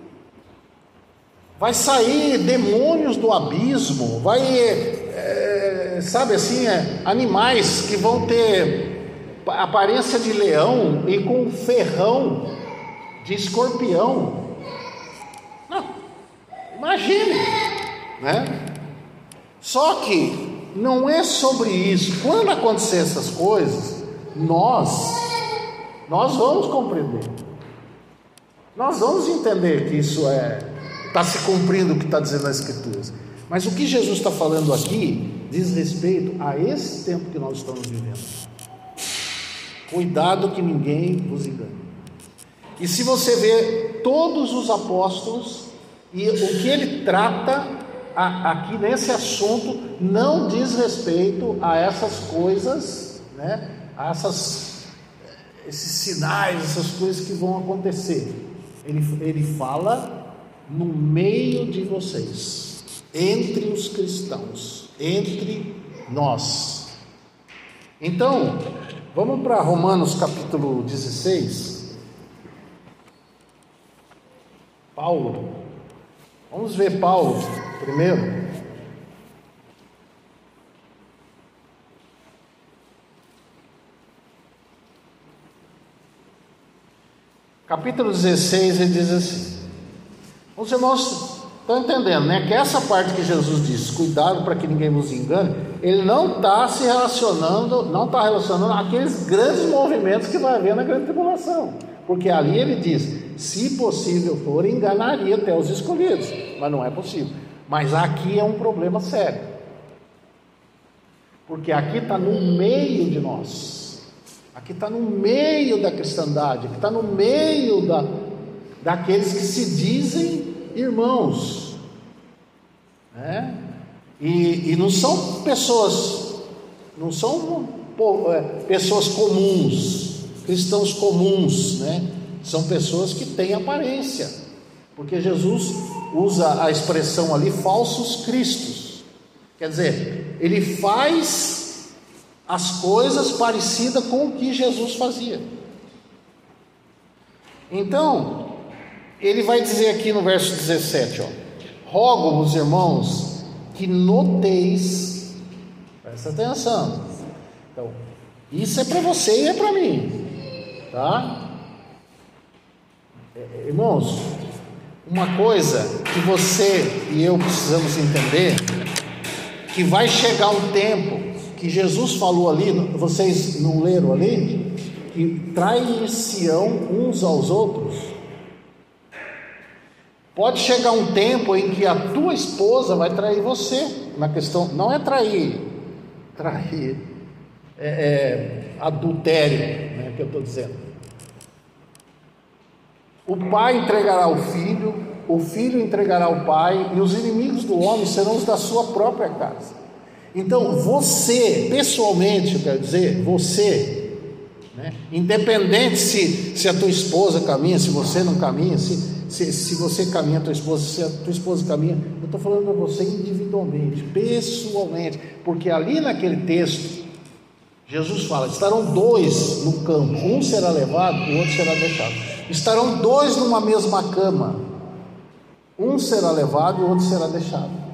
Vai sair demônios do abismo, vai, é, sabe assim, é, animais que vão ter aparência de leão e com ferrão de escorpião. Não, imagine, né? Só que não é sobre isso. Quando acontecer essas coisas, nós, nós vamos compreender. Nós vamos entender que isso é, está se cumprindo o que está dizendo as Escrituras. Mas o que Jesus está falando aqui diz respeito a esse tempo que nós estamos vivendo. Cuidado que ninguém vos engane. E se você vê todos os apóstolos, e o que ele trata a, aqui nesse assunto, não diz respeito a essas coisas, né? A essas, esses sinais, essas coisas que vão acontecer. Ele, ele fala no meio de vocês, entre os cristãos, entre nós. Então, vamos para Romanos capítulo dezesseis. Paulo. Vamos ver Paulo primeiro. Capítulo dezesseis, ele diz assim: os irmãos estão entendendo, né? Que essa parte que Jesus diz, cuidado para que ninguém vos engane, ele não está se relacionando, não está relacionando aqueles grandes movimentos que vai haver na grande tribulação, porque ali ele diz, se possível for, enganaria até os escolhidos, mas não é possível. Mas aqui é um problema sério, porque aqui está no meio de nós. Aqui está no meio da cristandade, aqui está no meio da, daqueles que se dizem irmãos, né? E, e não são pessoas, não são é, pessoas comuns, cristãos comuns, né? São pessoas que têm aparência, porque Jesus usa a expressão ali, falsos cristos, quer dizer, ele faz as coisas parecidas com o que Jesus fazia. Então, ele vai dizer aqui no verso dezessete, ó, rogo-vos, irmãos, que noteis, presta atenção, então, isso é para você e é para mim, tá? É, irmãos, uma coisa que você e eu precisamos entender, que vai chegar um tempo que Jesus falou ali, vocês não leram ali? Que trair-se-ão uns aos outros. Pode chegar um tempo em que a tua esposa vai trair você, na questão, não é trair, trair, é, é adultério, né, que eu estou dizendo. O pai entregará o filho, o filho entregará o pai, e os inimigos do homem serão os da sua própria casa. Então, você, pessoalmente, eu quero dizer, você, né, independente se, se a tua esposa caminha, se você não caminha, se, se, se você caminha, a tua esposa, se a tua esposa caminha, eu estou falando para você individualmente, pessoalmente, porque ali naquele texto, Jesus fala, estarão dois no campo, um será levado e o outro será deixado. Estarão dois numa mesma cama, um será levado e o outro será deixado.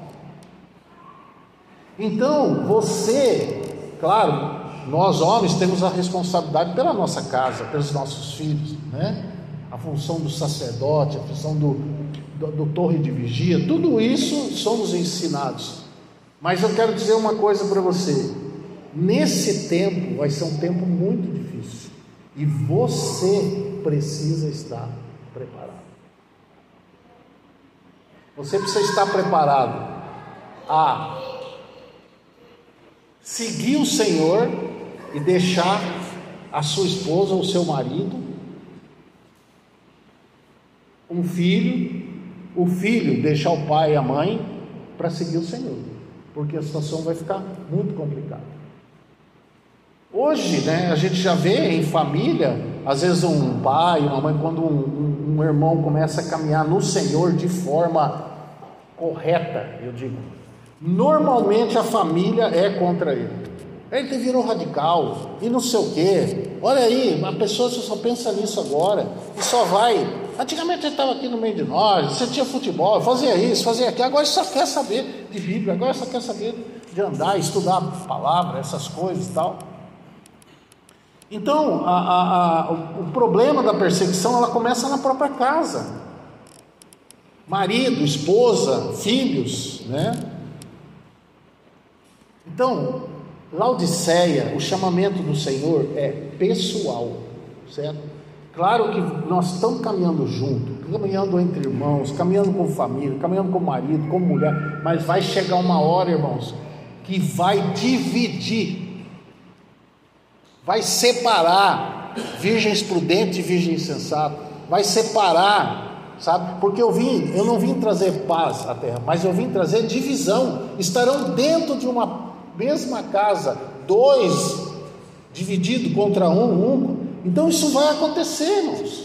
Então, você, claro, nós homens temos a responsabilidade pela nossa casa, pelos nossos filhos, né? A função do sacerdote, a função do, do, do torre de vigia, tudo isso somos ensinados. Mas eu quero dizer uma coisa para você, nesse tempo vai ser um tempo muito difícil, e você precisa estar preparado. Você precisa estar preparado a seguir o Senhor e deixar a sua esposa ou o seu marido, um filho, o filho deixar o pai e a mãe para seguir o Senhor, porque a situação vai ficar muito complicada. Hoje, né, a gente já vê em família, às vezes um pai, uma mãe, quando um, um, um irmão começa a caminhar no Senhor de forma correta, eu digo, normalmente a família é contra ele. Ele virou radical e não sei o que. Olha aí, a pessoa só pensa nisso agora e só vai. Antigamente ele estava aqui no meio de nós, você tinha futebol, fazia isso, fazia aquilo. Agora só quer saber de Bíblia, agora só quer saber de andar, estudar a palavra, essas coisas e tal. Então, a, a, a, o, o problema da perseguição, ela começa na própria casa. Marido, esposa, filhos, né? Então, Laodiceia, o chamamento do Senhor é pessoal, certo? Claro que nós estamos caminhando junto, caminhando entre irmãos, caminhando com família, caminhando com marido, com mulher, mas vai chegar uma hora, irmãos, que vai dividir, vai separar virgens prudentes e virgens insensatas, vai separar, sabe? Porque eu vim, eu não vim trazer paz à terra, mas eu vim trazer divisão. Estarão dentro de uma mesma casa, dois dividido contra um, um. Então isso vai acontecer, irmãos,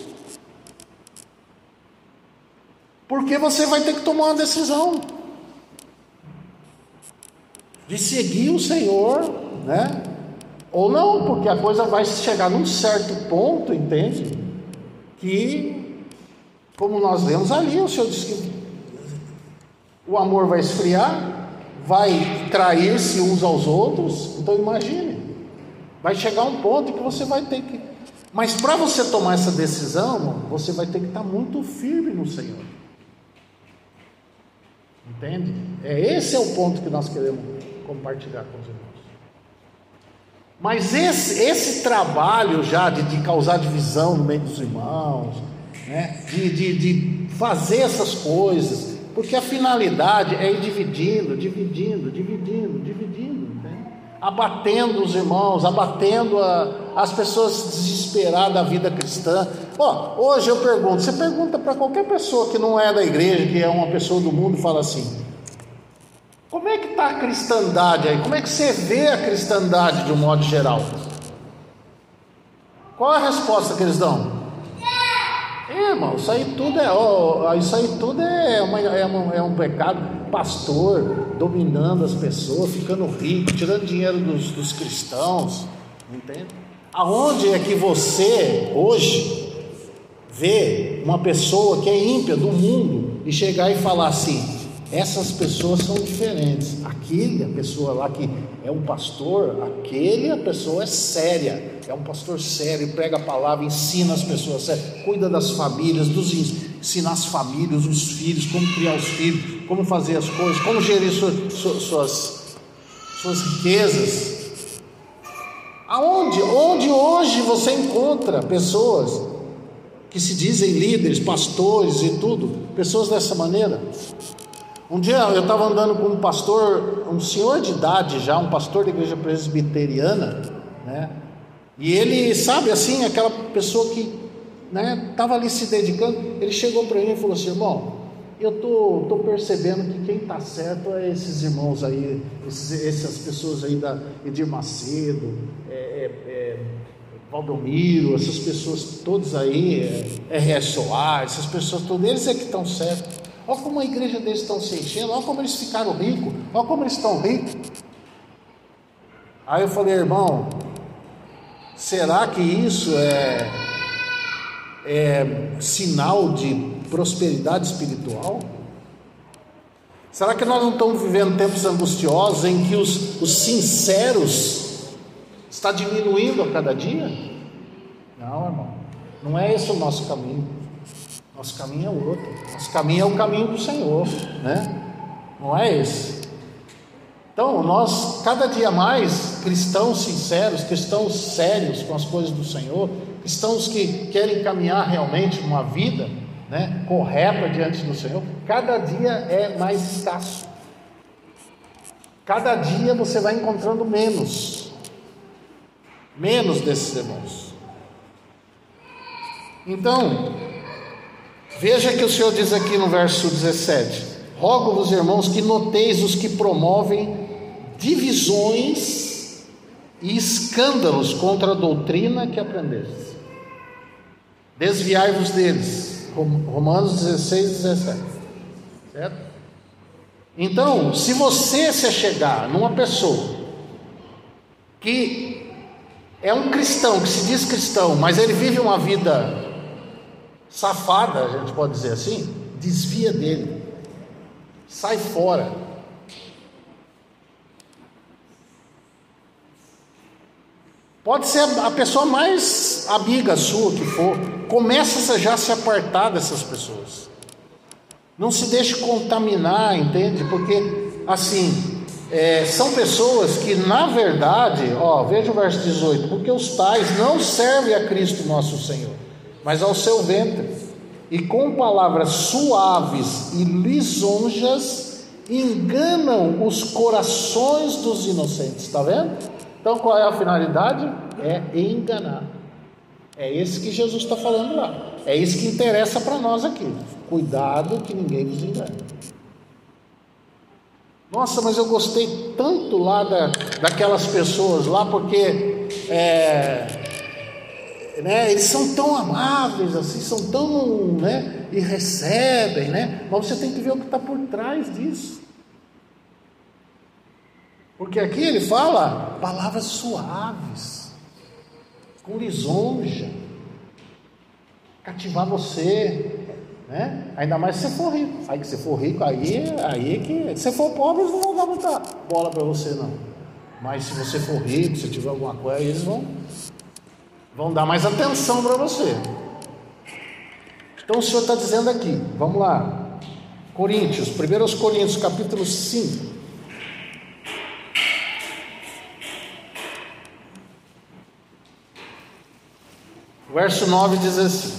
porque você vai ter que tomar uma decisão de seguir o Senhor, né? Ou não, porque a coisa vai chegar num certo ponto, entende? Que, como nós lemos ali, o Senhor diz que o amor vai esfriar, vai trair-se uns aos outros. Então imagine, vai chegar um ponto que você vai ter que... Mas para você tomar essa decisão, você vai ter que estar muito firme no Senhor. Entende? É, esse é o ponto que nós queremos compartilhar com os irmãos. Mas esse, esse trabalho já de, de causar divisão no meio dos irmãos, né? de, de, de fazer essas coisas, porque a finalidade é ir dividindo, dividindo, dividindo, dividindo, né? Abatendo os irmãos, abatendo a, as pessoas desesperadas da vida cristã. Ó, hoje eu pergunto, você pergunta para qualquer pessoa que não é da igreja, que é uma pessoa do mundo, fala assim: como é que está a cristandade aí? Como é que você vê a cristandade de um modo geral? Qual é a resposta que eles dão? É, irmão, isso aí tudo é, ó, isso aí tudo é, uma, é, uma, é um pecado. Pastor dominando as pessoas, ficando rico, tirando dinheiro dos, dos cristãos, entende? Aonde é que você hoje vê uma pessoa que é ímpia do mundo e chegar e falar assim: essas pessoas são diferentes, aquele, a pessoa lá que é um pastor, aquele, a pessoa é séria, é um pastor sério, prega a palavra, ensina as pessoas sérias, cuida das famílias, dos, ensina as famílias, os filhos, como criar os filhos, como fazer as coisas, como gerir suas, suas, suas, suas riquezas. Aonde? Onde hoje você encontra pessoas que se dizem líderes, pastores e tudo, pessoas dessa maneira? Um dia eu estava andando com um pastor, um senhor de idade já, um pastor da igreja presbiteriana, né? E ele, sabe assim, aquela pessoa que, né, estava ali se dedicando. Ele chegou para mim e falou assim: irmão, eu tô, tô percebendo que quem está certo é esses irmãos aí, esses, essas pessoas aí da Edir Macedo, é, é, é, Valdomiro, essas pessoas todas aí, é, R S O A, essas pessoas todas, eles é que estão certos. Olha como a igreja deles estão se enchendo, olha como eles ficaram ricos, olha como eles estão ricos. Aí eu falei: irmão, será que isso é, é sinal de prosperidade espiritual? Será que nós não estamos vivendo tempos angustiosos em que os, os sinceros está diminuindo a cada dia? Não, irmão, não é esse o nosso caminho. Nosso caminho é outro. Nosso caminho é o caminho do Senhor, né? Não é esse. Então, nós, cada dia mais, cristãos sinceros, cristãos sérios com as coisas do Senhor, cristãos que querem caminhar realmente uma vida, né, correta diante do Senhor, cada dia é mais escasso. Cada dia você vai encontrando menos, menos desses irmãos. Então, veja que o Senhor diz aqui no verso dezessete: rogo-vos, irmãos, que noteis os que promovem divisões e escândalos contra a doutrina que aprendestes. Desviai-vos deles. Romanos dezesseis, dezessete. Certo? Então, se você se chegar numa pessoa que é um cristão, que se diz cristão, mas ele vive uma vida safada, a gente pode dizer assim, desvia dele, sai fora. Pode ser a pessoa mais amiga sua que for, começa já a se apartar dessas pessoas. Não se deixe contaminar, entende? Porque assim, é, são pessoas que na verdade, ó, veja o verso dezoito: porque os tais não servem a Cristo nosso Senhor, mas ao seu ventre, e com palavras suaves e lisonjas enganam os corações dos inocentes. Está vendo? Então qual é a finalidade? É enganar. É esse que Jesus está falando lá. É isso que interessa para nós aqui. Cuidado que ninguém vos engane. Nossa, mas eu gostei tanto lá da, daquelas pessoas lá, porque é, né, eles são tão amáveis assim, são tão, né, e recebem, né? Mas você tem que ver o que está por trás disso. Porque aqui ele fala palavras suaves, com lisonja, cativar você, né? Ainda mais se você for rico. Aí que você for rico, aí, aí que... Se você for pobre, eles não vão dar muita bola para você, não. Mas se você for rico, se tiver alguma coisa, eles vão, vão dar mais atenção para você. Então o Senhor está dizendo aqui, vamos lá, Coríntios, primeiro Coríntios, capítulo cinco. Verso nove diz assim.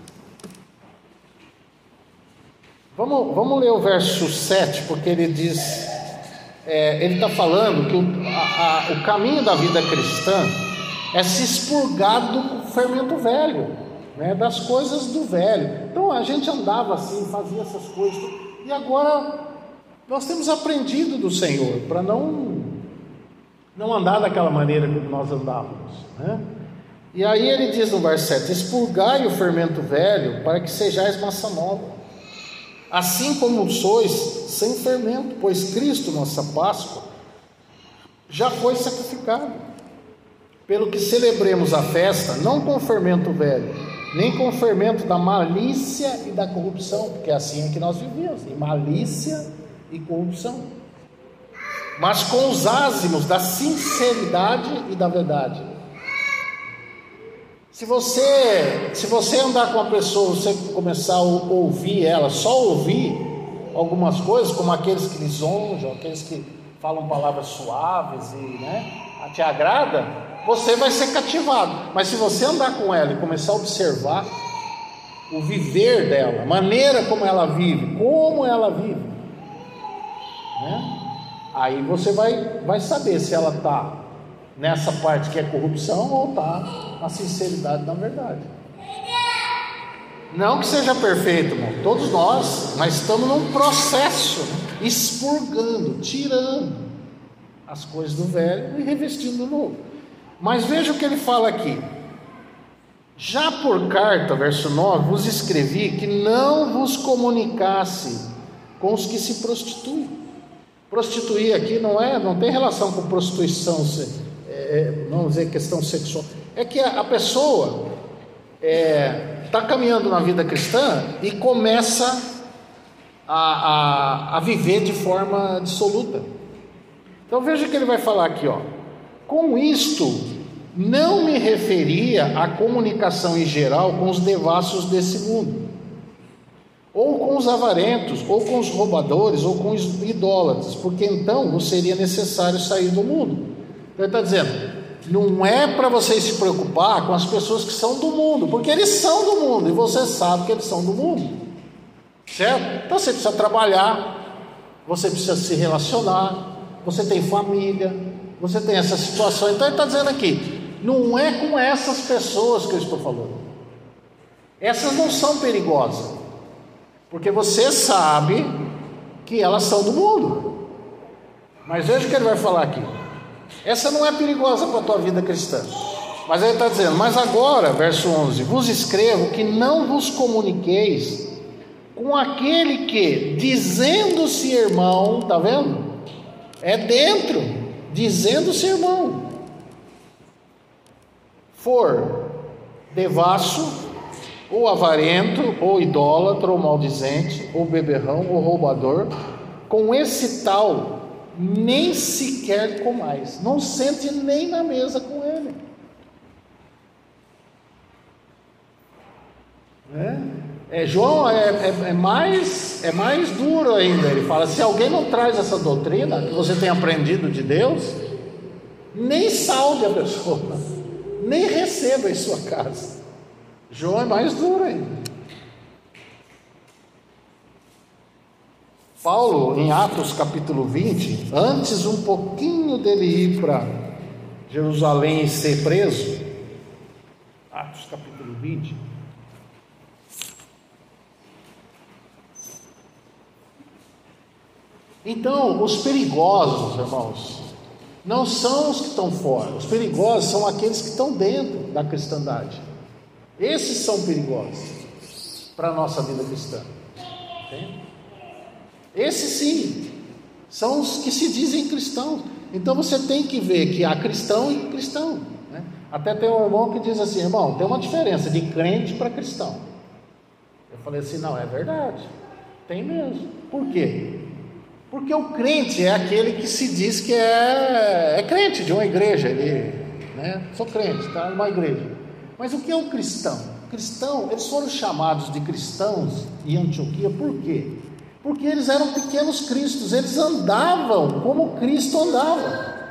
Vamos, vamos ler o verso sete, porque ele diz, é, ele está falando que o, a, a, o caminho da vida cristã é se expurgar do fermento velho, né, das coisas do velho. Então a gente andava assim, fazia essas coisas, e agora nós temos aprendido do Senhor para não, não andar daquela maneira como nós andávamos, né? E aí ele diz no verso sete: expurgai o fermento velho, para que sejais massa nova, assim como sois sem fermento, pois Cristo, nossa Páscoa, já foi sacrificado, pelo que celebremos a festa, não com fermento velho, nem com fermento da malícia e da corrupção, porque assim é que nós vivíamos, em malícia e corrupção, mas com os ázimos da sinceridade e da verdade. Se você, se você andar com uma pessoa, você começar a ouvir ela, só ouvir algumas coisas, como aqueles que lisonjam, aqueles que falam palavras suaves e, né, te agrada, você vai ser cativado. Mas se você andar com ela e começar a observar o viver dela, a maneira como ela vive, como ela vive, né, aí você vai, vai saber se ela está nessa parte que é corrupção ou está na sinceridade da verdade. Não que seja perfeito, irmão, todos nós, mas estamos num processo, né, expurgando, tirando as coisas do velho e revestindo do novo. Mas veja o que ele fala aqui: já por carta, verso nove, vos escrevi que não vos comunicasse com os que se prostituem. Prostituir aqui não é, não tem relação com prostituição, é, vamos dizer questão sexual. É que a, a pessoa está é, caminhando na vida cristã e começa a, a, a viver de forma dissoluta. Então veja o que ele vai falar aqui, ó. Com isto, não me referia à comunicação em geral com os devassos desse mundo, ou com os avarentos, ou com os roubadores, ou com os idólatras, porque então não seria necessário sair do mundo. Então ele está dizendo, não é para vocês se preocupar com as pessoas que são do mundo, porque eles são do mundo, e você sabe que eles são do mundo, certo? Então você precisa trabalhar, você precisa se relacionar, você tem família, você tem essa situação. Então ele está dizendo aqui, não é com essas pessoas que eu estou falando, essas não são perigosas, porque você sabe que elas são do mundo. Mas veja o que ele vai falar aqui, essa não é perigosa para a tua vida cristã. Mas ele está dizendo, mas agora, verso onze, vos escrevo que não vos comuniqueis com aquele que, dizendo-se irmão, está vendo? É dentro, dizendo-se irmão, for devasso, ou avarento, ou idólatra, ou maldizente, ou beberrão, ou roubador, com esse tal nem sequer comais, não sente nem na mesa com ele. É, é, João é, é, é, mais, é mais duro ainda. Ele fala, se alguém não traz essa doutrina que você tem aprendido de Deus, nem salve a pessoa, nem receba em sua casa. João é mais duro ainda. Paulo, em Atos capítulo vinte, antes um pouquinho dele ir para Jerusalém e ser preso, Atos capítulo vinte, então os perigosos, irmãos, não são os que estão fora, os perigosos são aqueles que estão dentro da cristandade. Esses são perigosos para a nossa vida cristã, entende? Esses sim, são os que se dizem cristãos. Então você tem que ver que há cristão e cristão, né? Até tem um irmão que diz assim: irmão, tem uma diferença de crente para cristão. Eu falei assim: não, é verdade, tem mesmo. Por quê? Porque o crente é aquele que se diz que é, é crente de uma igreja, ele, né? Sou crente, está em uma igreja. Mas o que é um cristão? Cristão, eles foram chamados de cristãos em Antioquia, por quê? Porque eles eram pequenos cristos, eles andavam como Cristo andava.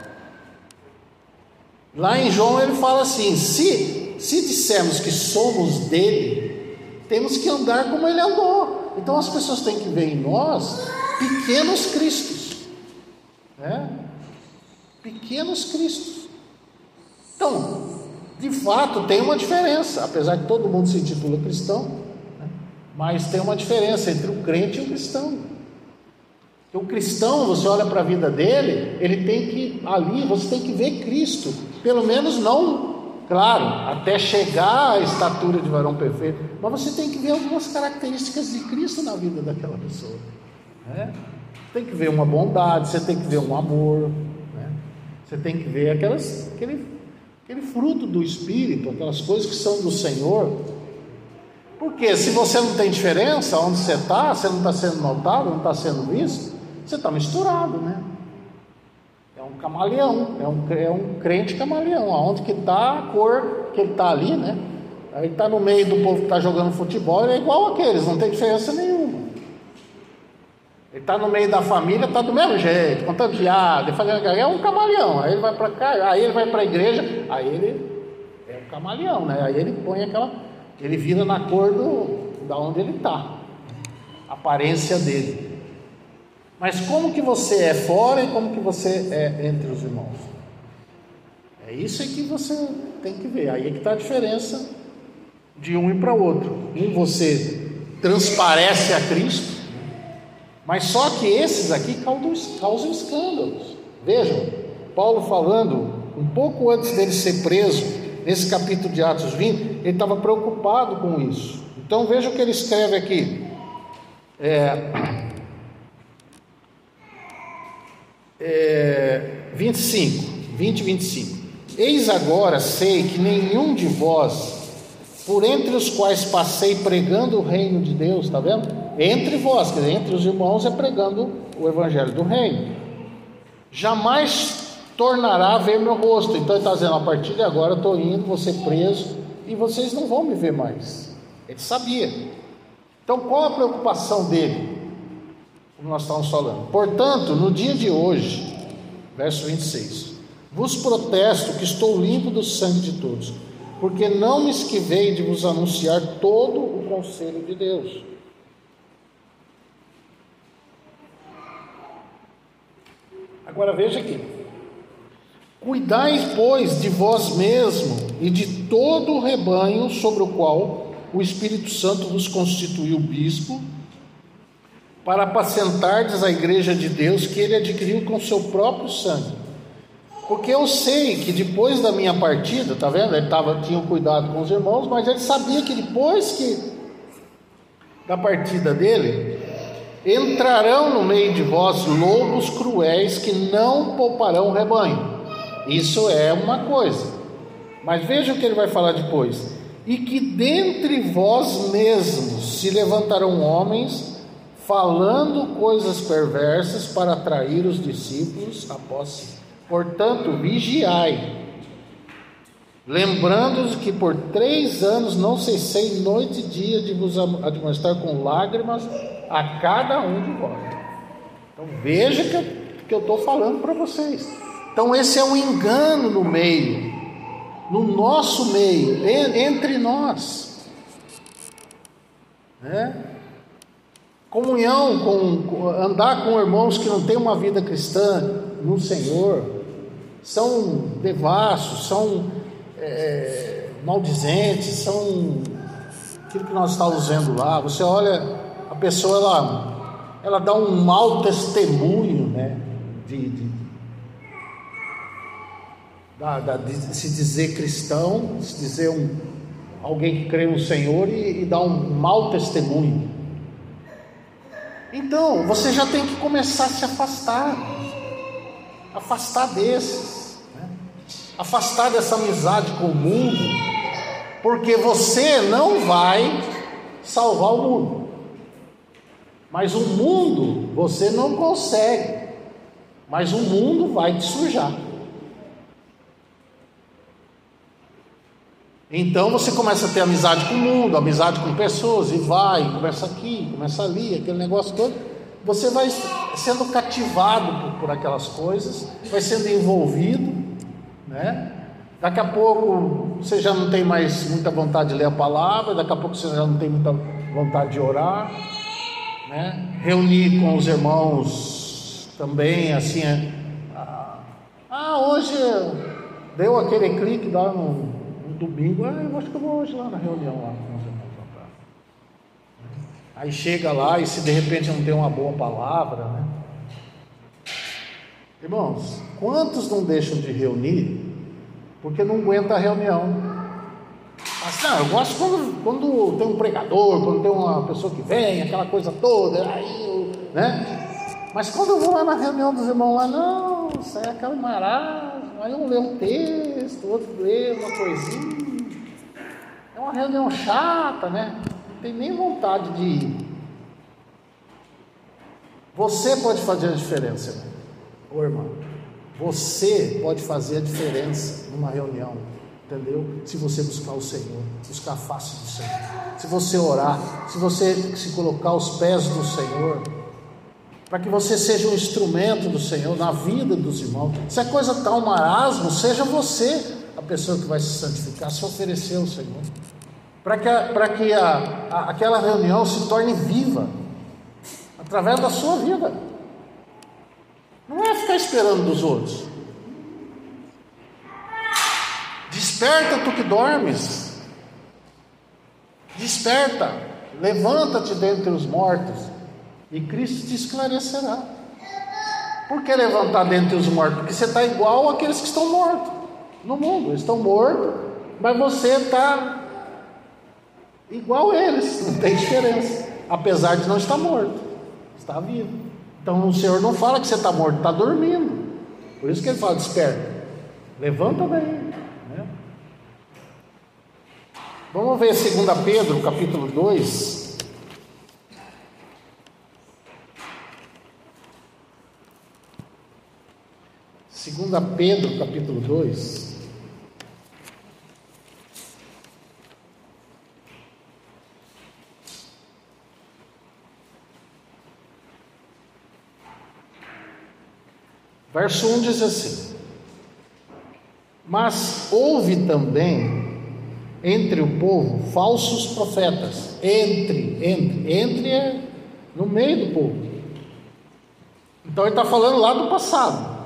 Lá em João ele fala assim: se, se dissermos que somos dele, temos que andar como ele andou. Então as pessoas têm que ver em nós pequenos cristos, né? Pequenos cristos. Então, de fato, tem uma diferença, apesar de todo mundo se intitula cristão, né? Mas tem uma diferença entre o crente e o cristão. O cristão, você olha para a vida dele, ele tem que, ali, você tem que ver Cristo, pelo menos não, claro, até chegar à estatura de varão perfeito, mas você tem que ver algumas características de Cristo na vida daquela pessoa, né? Tem que ver uma bondade, você tem que ver um amor, né? Você tem que ver aquelas, aquele, aquele fruto do Espírito, aquelas coisas que são do Senhor. Porque se você não tem diferença onde você está, você não está sendo notado, não está sendo visto, você está misturado, né? É um camaleão, é um, é um crente camaleão, aonde que está a cor que ele está ali, né? Aí está no meio do povo que está jogando futebol, ele é igual aqueles, não tem diferença nenhuma. Ele está no meio da família, está do mesmo jeito, contando piada, fazendo, é um camaleão. Aí ele vai para cá, aí ele vai para a igreja, aí ele é um camaleão, né? Aí ele põe aquela, ele vira na cor do, da onde ele está, a aparência dele. Mas como que você é fora e como que você é entre os irmãos? É isso que você tem que ver. Aí é que está a diferença de um e para outro. Um você transparece a Cristo, mas só que esses aqui causam, causam escândalos. Vejam, Paulo falando, um pouco antes dele ser preso, nesse capítulo de Atos vinte, ele estava preocupado com isso. Então veja o que ele escreve aqui. É... É, vinte e cinco, vinte e vinte e cinco. Eis agora sei que nenhum de vós, por entre os quais passei pregando o reino de Deus, está vendo? Entre vós, quer dizer, entre os irmãos é pregando o evangelho do reino, jamais tornará a ver meu rosto. Então ele está dizendo: a partir de agora eu estou indo, vou ser preso e vocês não vão me ver mais. Ele sabia. Então qual a preocupação dele? Como nós estamos falando: portanto, no dia de hoje, verso vinte e seis, vos protesto que estou limpo do sangue de todos, porque não me esquivei de vos anunciar todo o conselho de Deus. Agora veja aqui: cuidai, pois, de vós mesmo e de todo o rebanho sobre o qual o Espírito Santo vos constituiu bispo, para apacentardes a igreja de Deus que ele adquiriu com seu próprio sangue. Porque eu sei que depois da minha partida, está vendo? Ele tava, tinha cuidado com os irmãos, mas ele sabia que depois que da partida dele, entrarão no meio de vós lobos cruéis que não pouparão o rebanho. Isso é uma coisa. Mas veja o que ele vai falar depois: e que dentre vós mesmos se levantarão homens falando coisas perversas para atrair os discípulos após si. Portanto, vigiai, lembrando-vos que por três anos não cessei noite e dia de vos admoestar com lágrimas a cada um de vós. Então veja que eu estou falando para vocês. Então esse é um engano no meio, no nosso meio, entre nós, né? Comunhão, com, andar com irmãos que não têm uma vida cristã no Senhor, são devassos, são é, maldizentes, são aquilo que nós estamos vendo lá. Você olha, a pessoa ela, ela dá um mau testemunho, né, de, de, da, da, de se dizer cristão, de se dizer um, alguém que crê no Senhor e, e dá um mau testemunho. Então, você já tem que começar a se afastar. afastar desses, né? Afastar dessa amizade com o mundo, porque você não vai salvar o mundo, mas o mundo você não consegue, mas o mundo vai te sujar. Então você começa a ter amizade com o mundo, amizade com pessoas, e vai, começa aqui, começa ali, aquele negócio todo. Você vai sendo cativado por, por aquelas coisas, vai sendo envolvido, né? Daqui a pouco você já não tem mais muita vontade de ler a palavra, daqui a pouco você já não tem muita vontade de orar, né? Reunir com os irmãos também, assim, é, ah, hoje deu aquele clique lá no domingo, ah, eu acho que eu vou hoje lá na reunião lá com os irmãos. Aí chega lá e se de repente não tem uma boa palavra, né? Irmãos, quantos não deixam de reunir porque não aguenta a reunião? Mas não, eu gosto quando, quando tem um pregador, quando tem uma pessoa que vem, aquela coisa toda, aí eu, né? Mas quando eu vou lá na reunião dos irmãos lá, não, isso é aquela marasmo. Aí um lê um texto, o outro lê uma coisinha. É uma reunião chata, né? Não tem nem vontade de ir. Você pode fazer a diferença, irmão. Ô irmão, você pode fazer a diferença numa reunião, entendeu? Se você buscar o Senhor, buscar a face do Senhor, se você orar, se você se colocar aos pés do Senhor, para que você seja um instrumento do Senhor na vida dos irmãos. Se a coisa está um marasmo, seja você a pessoa que vai se santificar, se oferecer ao Senhor, para que, a, para que a, a, aquela reunião se torne viva, através da sua vida. Não é ficar esperando dos outros. Desperta tu que dormes, desperta, levanta-te dentre os mortos, e Cristo te esclarecerá. Por que levantar dentre os mortos? Porque você está igual àqueles que estão mortos no mundo. Eles estão mortos, mas você está igual a eles. Não tem diferença. Apesar de não estar morto, está vivo. Então o Senhor não fala que você está morto, está dormindo. Por isso que ele fala: desperta, levanta daí, né? Vamos ver segunda Pedro capítulo dois. segunda Pedro, capítulo dois. Verso um diz assim: mas houve também entre o povo falsos profetas. Entre, entre, entre é no meio do povo. Então ele está falando lá do passado.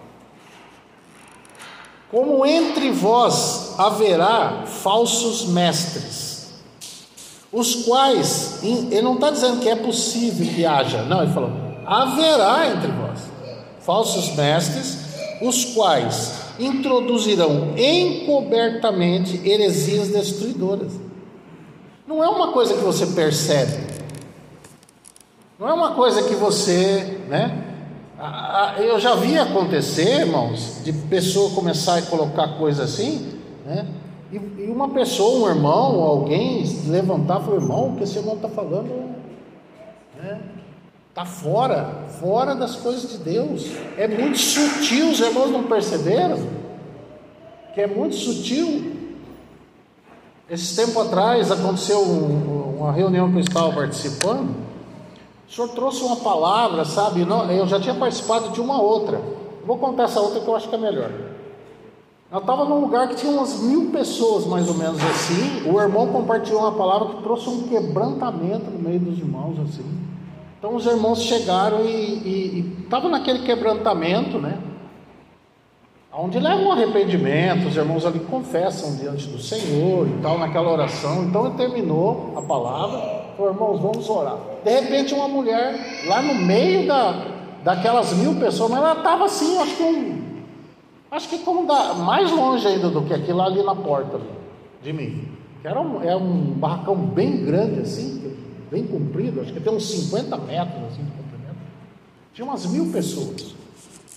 Como entre vós haverá falsos mestres, os quais, ele não está dizendo que é possível que haja, não, ele falou, haverá entre vós falsos mestres, os quais introduzirão encobertamente heresias destruidoras. Não é uma coisa que você percebe, não é uma coisa que você, né? Eu já vi acontecer, irmãos, de pessoa começar a colocar coisa assim, né? E, e uma pessoa, um irmão, alguém levantar e falar: irmão, o que esse irmão está falando, né? Está fora, fora das coisas de Deus. É muito sutil, os irmãos não perceberam? Que é muito sutil. Esse tempo atrás aconteceu um, uma reunião que eu estava participando. O senhor trouxe uma palavra, sabe? Não, eu já tinha participado de uma outra. Vou contar essa outra que eu acho que é melhor. Eu estava num lugar que tinha umas mil pessoas, mais ou menos assim. O irmão compartilhou uma palavra que trouxe um quebrantamento no meio dos irmãos, assim. Então os irmãos chegaram e estavam naquele quebrantamento, né? Onde leva um arrependimento, os irmãos ali confessam diante do Senhor e tal, naquela oração. Então ele terminou a palavra. Falou: irmãos, vamos orar. De repente uma mulher lá no meio da, daquelas mil pessoas, mas ela estava assim, acho que um, acho que como da, mais longe ainda do que aquilo ali na porta ali, de mim, que era um, é um barracão bem grande assim, bem comprido, acho que tem uns cinquenta metros assim de comprimento. Tinha umas mil pessoas.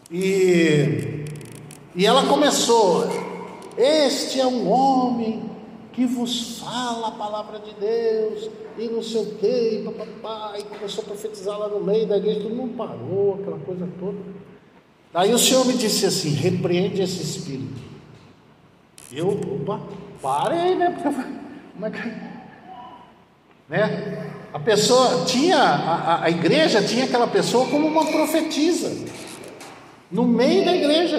E, e ela começou: este é um homem que vos fala a palavra de Deus, e não sei o que, e papapá, e começou a profetizar lá no meio da igreja, todo mundo parou, aquela coisa toda. Aí o Senhor me disse assim: repreende esse espírito. Eu, opa, parei, né? Porque, como é que, né? A pessoa tinha, a, a igreja tinha aquela pessoa como uma profetisa, no meio da igreja.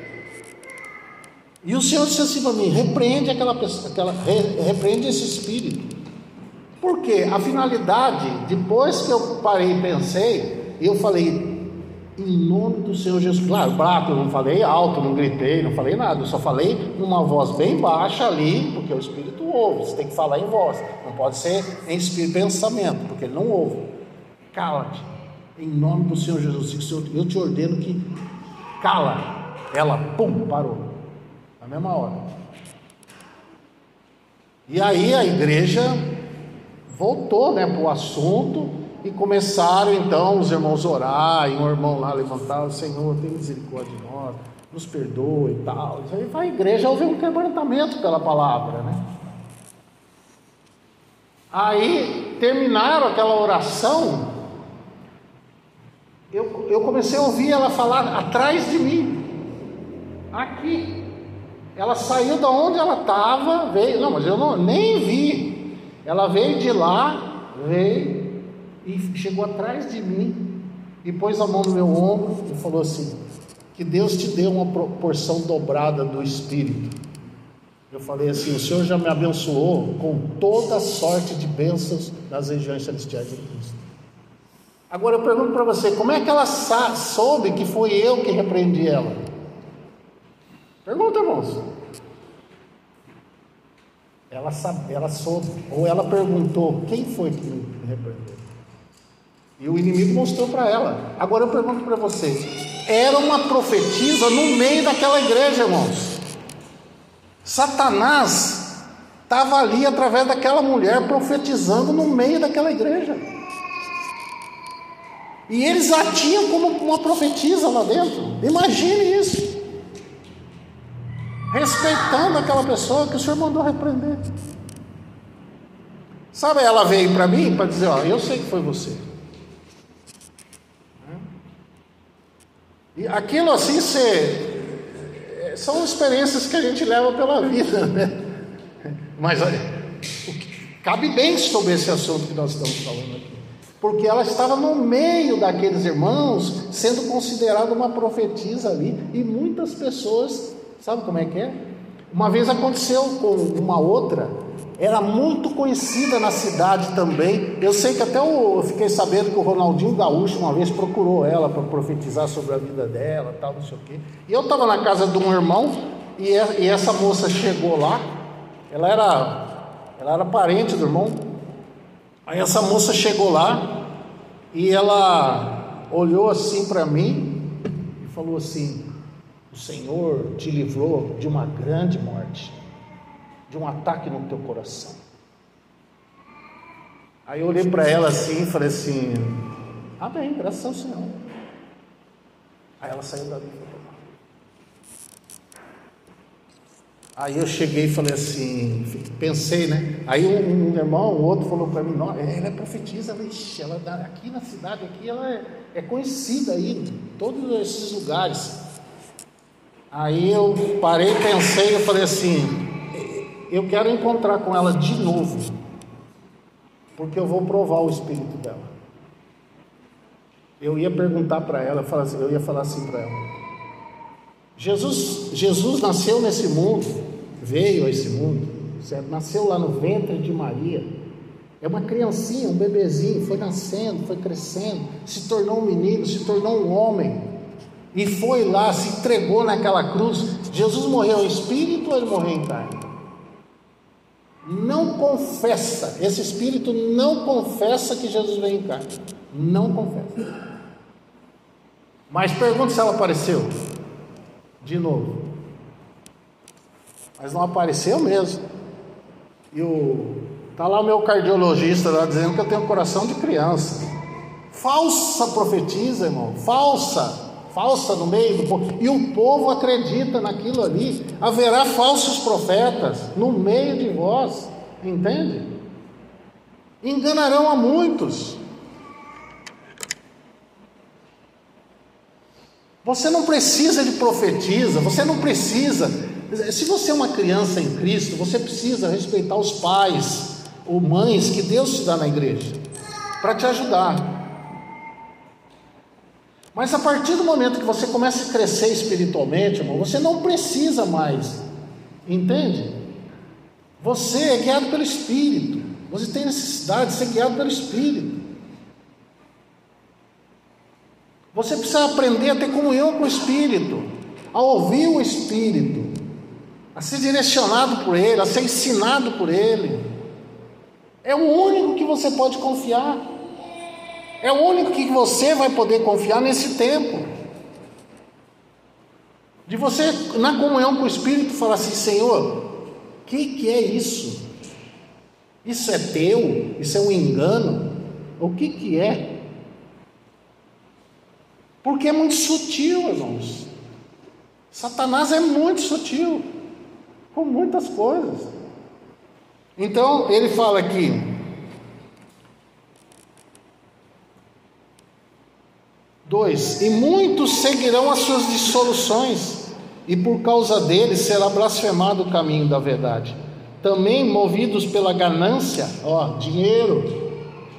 E o Senhor disse assim para mim: repreende aquela pessoa, aquela, re, repreende esse espírito. Por quê? A finalidade, depois que eu parei e pensei, eu falei: em nome do Senhor Jesus. Claro, claro, eu não falei alto, não gritei, não falei nada, eu só falei numa voz bem baixa ali, porque o Espírito ouve, você tem que falar em voz, não pode ser em espírito, pensamento, porque ele não ouve. Cala-te, em nome do Senhor Jesus, eu te ordeno que cala. Ela, pum, parou, na mesma hora. E aí a igreja voltou, né, para o assunto. E começaram então os irmãos a orar, e um irmão lá levantar: Senhor, tem misericórdia de nós, nos perdoa e tal. E aí a igreja houve um quebrantamento pela palavra, né? Aí terminaram aquela oração, eu, eu comecei a ouvir ela falar atrás de mim, aqui. Ela saiu da onde ela estava, veio, não, mas eu não, nem vi. Ela veio de lá, veio e chegou atrás de mim e pôs a mão no meu ombro e falou assim: que Deus te dê uma porção dobrada do Espírito. Eu falei assim: o Senhor já me abençoou com toda sorte de bênçãos nas regiões celestiais de Cristo. Agora eu pergunto para você: como é que ela soube que foi eu que repreendi ela? Pergunta, irmãos. Ela sabe, ela soube, ou ela perguntou: quem foi que me repreendeu? E o inimigo mostrou para ela. Agora eu pergunto para vocês: era uma profetisa no meio daquela igreja, irmãos. Satanás estava ali através daquela mulher profetizando no meio daquela igreja. E eles a tinham como uma profetisa lá dentro. Imagine isso. Respeitando aquela pessoa que o Senhor mandou repreender. Sabe, ela veio para mim para dizer: ó, eu sei que foi você. E aquilo assim, você, são experiências que a gente leva pela vida, né? Mas olha, cabe bem sobre esse assunto que nós estamos falando aqui, porque ela estava no meio daqueles irmãos, sendo considerada uma profetisa ali, e muitas pessoas, sabe como é que é? Uma vez aconteceu com uma outra, era muito conhecida na cidade também. Eu sei que até eu, eu fiquei sabendo que o Ronaldinho Gaúcho uma vez procurou ela para profetizar sobre a vida dela, tal, não sei o quê. E eu estava na casa de um irmão, e, e essa moça chegou lá. Ela era, ela era parente do irmão. Aí essa moça chegou lá e ela olhou assim para mim e falou assim: o Senhor te livrou de uma grande morte, de um ataque no teu coração. Aí eu olhei para ela assim e falei assim: amém, graças ao Senhor. Aí ela saiu dali e foi tomar. Aí eu cheguei e falei assim, pensei, né? Aí um, um irmão, o outro falou para mim: não, ela é profetisa, ixi, ela aqui na cidade, aqui ela é, é conhecida aí, em todos esses lugares. Aí eu parei, pensei, eu falei assim: eu quero encontrar com ela de novo, porque eu vou provar o espírito dela. Eu ia perguntar para ela, eu ia falar assim para ela: Jesus, Jesus nasceu nesse mundo, veio a esse mundo, certo? Nasceu lá no ventre de Maria, é uma criancinha, um bebezinho, foi nascendo, foi crescendo, se tornou um menino, se tornou um homem, e foi lá, se entregou naquela cruz. Jesus morreu em espírito ou ele morreu em carne? Não confessa, esse espírito não confessa que Jesus veio em carne, não confessa. Mas pergunta se ela apareceu de novo. Mas não apareceu mesmo. E o tá lá o meu cardiologista lá dizendo que eu tenho coração de criança. Falsa profetisa, irmão, falsa, falsa no meio do povo, e o povo acredita naquilo ali. Haverá falsos profetas no meio de vós, entende? Enganarão a muitos. Você não precisa de profetisa, você não precisa. Se você é uma criança em Cristo, você precisa respeitar os pais ou mães que Deus te dá na igreja, para te ajudar. Mas a partir do momento que você começa a crescer espiritualmente, irmão, você não precisa mais, entende? Você é guiado pelo Espírito, você tem necessidade de ser guiado pelo Espírito. Você precisa aprender a ter comunhão com o Espírito, a ouvir o Espírito, a ser direcionado por Ele, a ser ensinado por Ele. É o único que você pode confiar. É o único que você vai poder confiar nesse tempo. De você, na comunhão com o Espírito, falar assim: Senhor, o que, que é isso? Isso é teu? Isso é um engano? O que que é? Porque é muito sutil, irmãos. Satanás é muito sutil, com muitas coisas. Então, ele fala aqui: dois, e muitos seguirão as suas dissoluções, e por causa deles será blasfemado o caminho da verdade. Também movidos pela ganância, ó, dinheiro,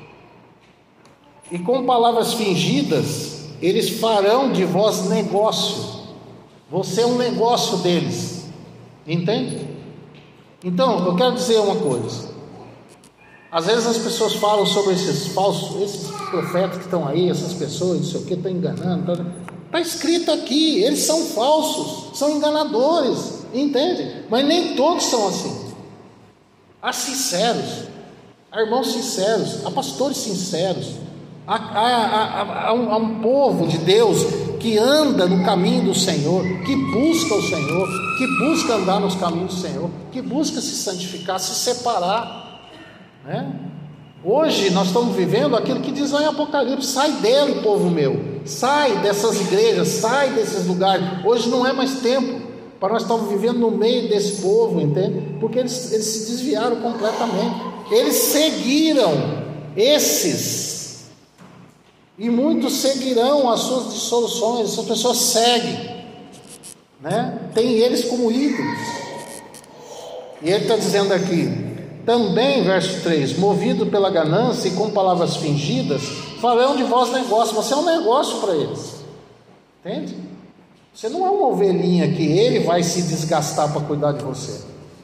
e com palavras fingidas, eles farão de vós negócio. Você é um negócio deles, entende? Então, eu quero dizer uma coisa. Às vezes as pessoas falam sobre esses falsos, esses profetas que estão aí, essas pessoas, não sei o que, estão enganando. Está tá escrito aqui, eles são falsos, são enganadores, entende? Mas nem todos são assim. Há sinceros, há irmãos sinceros, há pastores sinceros, há, há, há, há, um, há um povo de Deus que anda no caminho do Senhor, que busca o Senhor, que busca andar nos caminhos do Senhor, que busca se santificar, se separar, né? Hoje nós estamos vivendo aquilo que diz lá em Apocalipse: sai dele, povo meu, sai dessas igrejas, sai desses lugares. Hoje não é mais tempo para nós estarmos vivendo no meio desse povo, entende? Porque eles, eles se desviaram completamente, eles seguiram esses, e muitos seguirão as suas dissoluções. Essas pessoas seguem, né? Tem eles como ídolos. E ele está dizendo aqui também, verso três: movido pela ganância e com palavras fingidas, farão de vós negócio. Você é um negócio para eles, entende? Você não é uma ovelhinha que ele vai se desgastar para cuidar de você.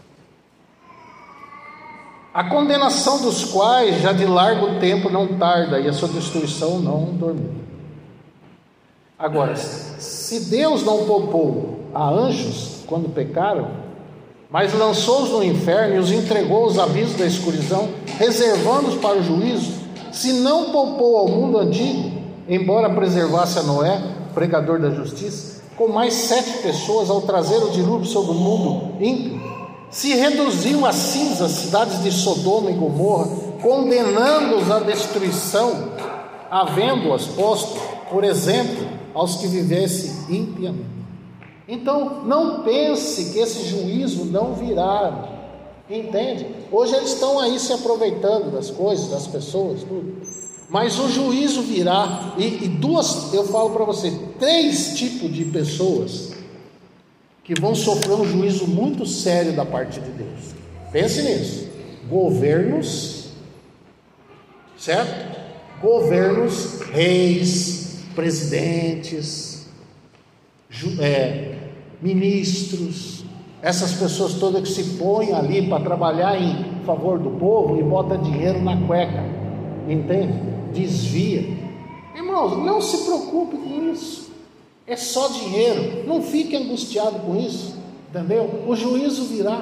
A condenação dos quais já de largo tempo não tarda, e a sua destruição não dormiu. Agora, se Deus não poupou a anjos quando pecaram, mas lançou-os no inferno e os entregou aos abismos da escuridão, reservando-os para o juízo, se não poupou ao mundo antigo, embora preservasse a Noé, pregador da justiça, com mais sete pessoas, ao trazer o dilúvio sobre o mundo ímpio, se reduziu a cinza as cidades de Sodoma e Gomorra, condenando-os à destruição, havendo-as posto, por exemplo, aos que vivessem impiamente. Então, não pense que esse juízo não virá, entende? Hoje eles estão aí se aproveitando das coisas, das pessoas, tudo. Mas o juízo virá, e, e duas, eu falo para você, três tipos de pessoas que vão sofrer um juízo muito sério da parte de Deus. Pense nisso: governos, certo? Governos, reis, presidentes, ju, é, ministros, essas pessoas todas que se põem ali para trabalhar em favor do povo e bota dinheiro na cueca, entende? Desvia. Irmãos, não se preocupe com isso, é só dinheiro, não fique angustiado com isso, entendeu? O juízo virá.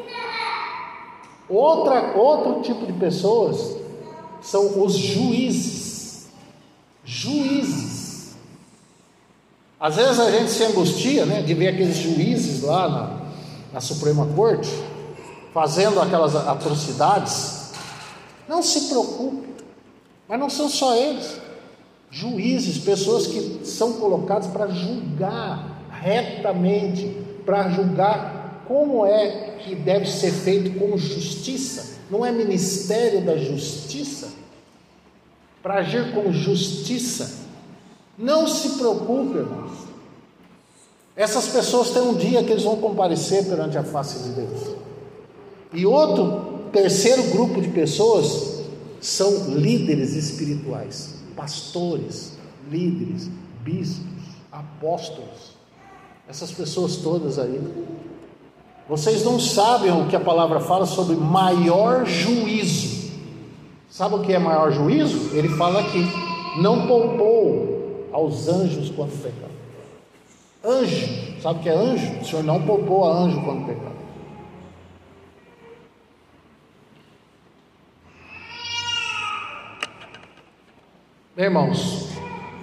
Outra, outro tipo de pessoas são os juízes. Juízes. Às vezes a gente se angustia, né, de ver aqueles juízes lá na, na Suprema Corte fazendo aquelas atrocidades. Não se preocupe, mas não são só eles. Juízes, pessoas que são colocadas para julgar retamente, para julgar como é que deve ser feito com justiça. Não é ministério da justiça? Para agir com justiça. Não se preocupe, irmãos. Essas pessoas têm um dia que eles vão comparecer perante a face de Deus. E outro, terceiro grupo de pessoas são líderes espirituais, pastores, líderes, bispos, apóstolos. Essas pessoas todas aí. Vocês não sabem o que a palavra fala sobre maior juízo. Sabe o que é maior juízo? Ele fala aqui: não poupou aos anjos quando pecaram. Anjo, sabe o que é anjo? O Senhor não poupou a anjo quando pecaram. Irmãos,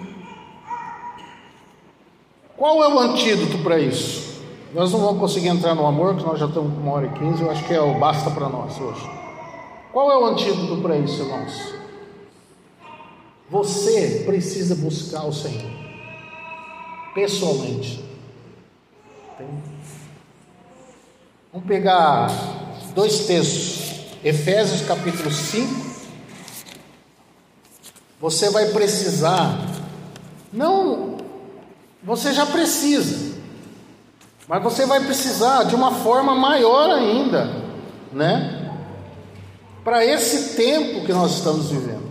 qual é o antídoto para isso? Nós não vamos conseguir entrar no amor, porque nós já estamos com uma hora e quinze, eu acho que é o basta para nós hoje. Qual é o antídoto para isso, irmãos? Você precisa buscar o Senhor, pessoalmente. Tem? Vamos pegar dois textos, Efésios capítulo cinco. Você vai precisar, não, você já precisa, mas você vai precisar de uma forma maior ainda, né? Para esse tempo que nós estamos vivendo.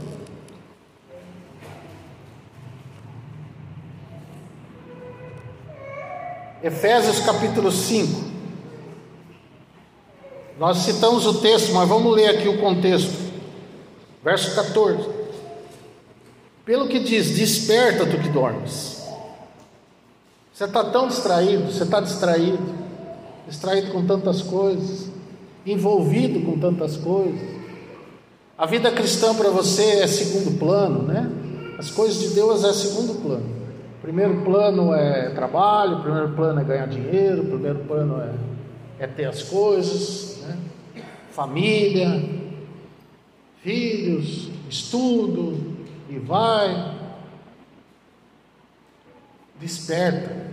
Efésios capítulo cinco. Nós citamos o texto, mas vamos ler aqui o contexto. Verso catorze. Pelo que diz: desperta, tu que dormes. Você está tão distraído, você está distraído, distraído com tantas coisas, envolvido com tantas coisas. A vida cristã para você é segundo plano, né? As coisas de Deus é segundo plano. Primeiro plano é trabalho, primeiro plano é ganhar dinheiro, primeiro plano é, é ter as coisas, né? Família, filhos, estudo, e vai. Desperta,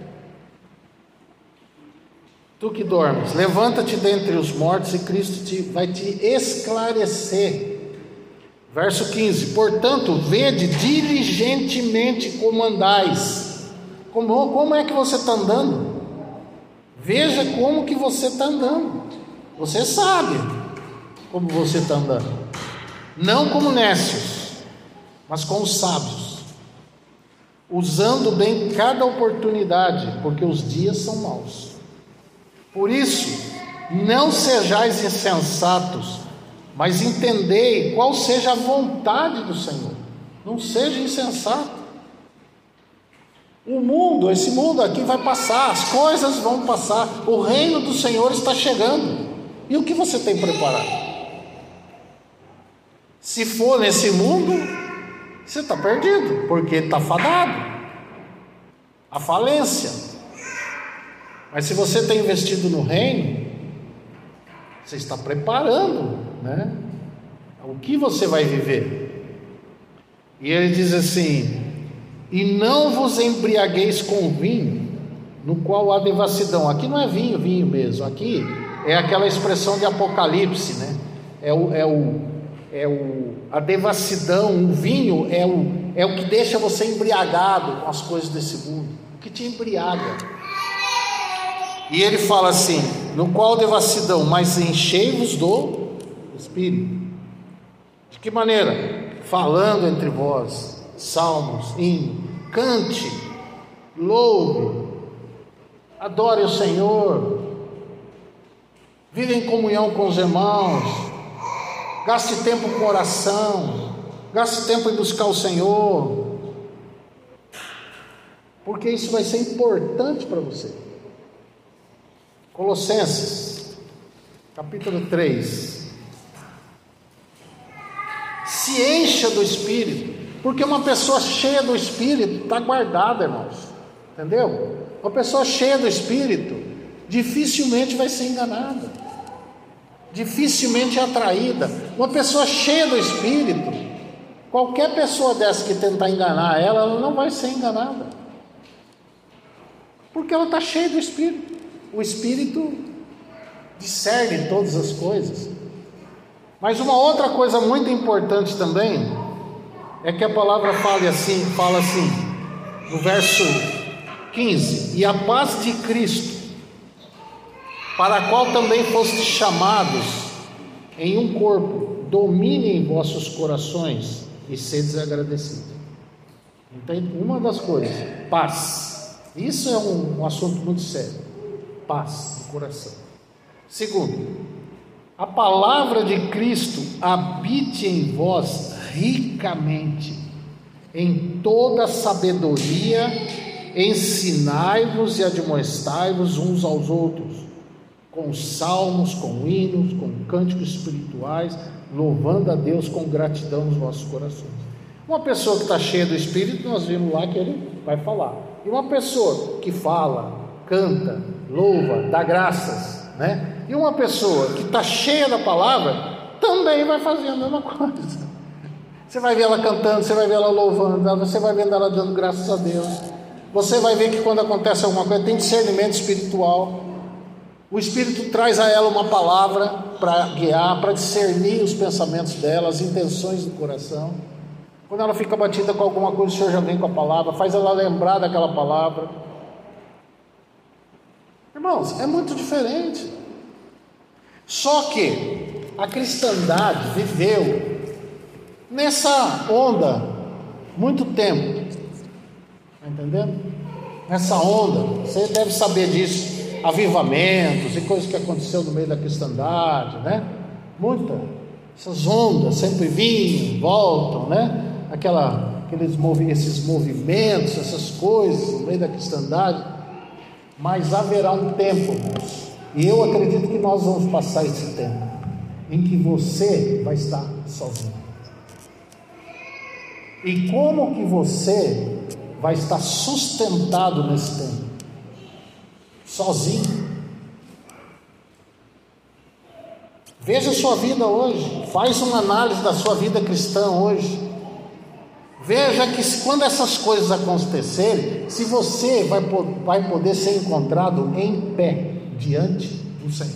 tu que dormes, levanta-te dentre os mortos e Cristo te, vai te esclarecer. Verso quinze. Portanto, vede diligentemente como andais. Como, como é que você está andando? Veja como que você está andando. Você sabe como você está andando. Não como nécios, mas como sábios, usando bem cada oportunidade, porque os dias são maus. Por isso, não sejais insensatos, mas entendei qual seja a vontade do Senhor. Não seja insensato. O mundo, esse mundo aqui vai passar, as coisas vão passar, o reino do Senhor está chegando. E o que você tem preparado? Se for nesse mundo, você está perdido, porque está fadado à falência. Mas se você tem investido no reino, você está preparando, né? O que você vai viver. E ele diz assim: e não vos embriagueis com vinho, no qual há devassidão. Aqui não é vinho, vinho mesmo. Aqui é aquela expressão de Apocalipse, né? É o, é o, é o, a devassidão. O vinho é o, é o que deixa você embriagado com as coisas desse mundo, o que te embriaga. E ele fala assim: no qual devassidão, mas enchei-vos do Espírito. De que maneira? Falando entre vós salmos, hino, cante, louve, adore o Senhor, vive em comunhão com os irmãos, gaste tempo com oração, gaste tempo em buscar o Senhor, porque isso vai ser importante para você. Colossenses capítulo três. Se encha do Espírito, porque uma pessoa cheia do Espírito está guardada, irmãos, entendeu? Uma pessoa cheia do Espírito dificilmente vai ser enganada, dificilmente é atraída. Uma pessoa cheia do Espírito Qualquer pessoa dessa que tentar enganar ela, ela não vai ser enganada, porque ela está cheia do Espírito. O Espírito discerne todas as coisas. Mas uma outra coisa muito importante também é que a palavra fala assim, fala assim, no verso quinze: e a paz de Cristo, para a qual também fostes chamados em um corpo, domine em vossos corações e sedes agradecidos. Entende? Uma das coisas, paz. Isso é um, um assunto muito sério. Paz do coração. Segundo, a palavra de Cristo habite em vós ricamente, em toda sabedoria, ensinai-vos e admoestai-vos uns aos outros, com salmos, com hinos, com cânticos espirituais, louvando a Deus com gratidão nos vossos corações. Uma pessoa que está cheia do Espírito, nós vimos lá que ele vai falar. E uma pessoa que fala, canta, louva, dá graças, né? E uma pessoa que está cheia da palavra, também vai fazer a mesma coisa. Você vai ver ela cantando, você vai ver ela louvando, você vai ver ela dando graças a Deus. Você vai ver que quando acontece alguma coisa, tem discernimento espiritual. O Espírito traz a ela uma palavra para guiar, para discernir os pensamentos dela, as intenções do coração. Quando ela fica batida com alguma coisa, o Senhor já vem com a palavra, faz ela lembrar daquela palavra. Irmãos, é muito diferente. Só que a cristandade viveu nessa onda muito tempo. Está entendendo? Nessa onda, você deve saber disso. Avivamentos e coisas que aconteceu no meio da cristandade, né? Muitas, essas ondas sempre vinham, voltam, né? Aquela, aqueles movi- esses movimentos, essas coisas no meio da cristandade. Mas haverá um tempo, irmãos, e eu acredito que nós vamos passar esse tempo, em que você vai estar sozinho. E como que você vai estar sustentado nesse tempo? Sozinho. Veja a sua vida hoje, faz uma análise da sua vida cristã hoje. Veja que quando essas coisas acontecerem, se você vai, vai poder ser encontrado em pé diante do Senhor,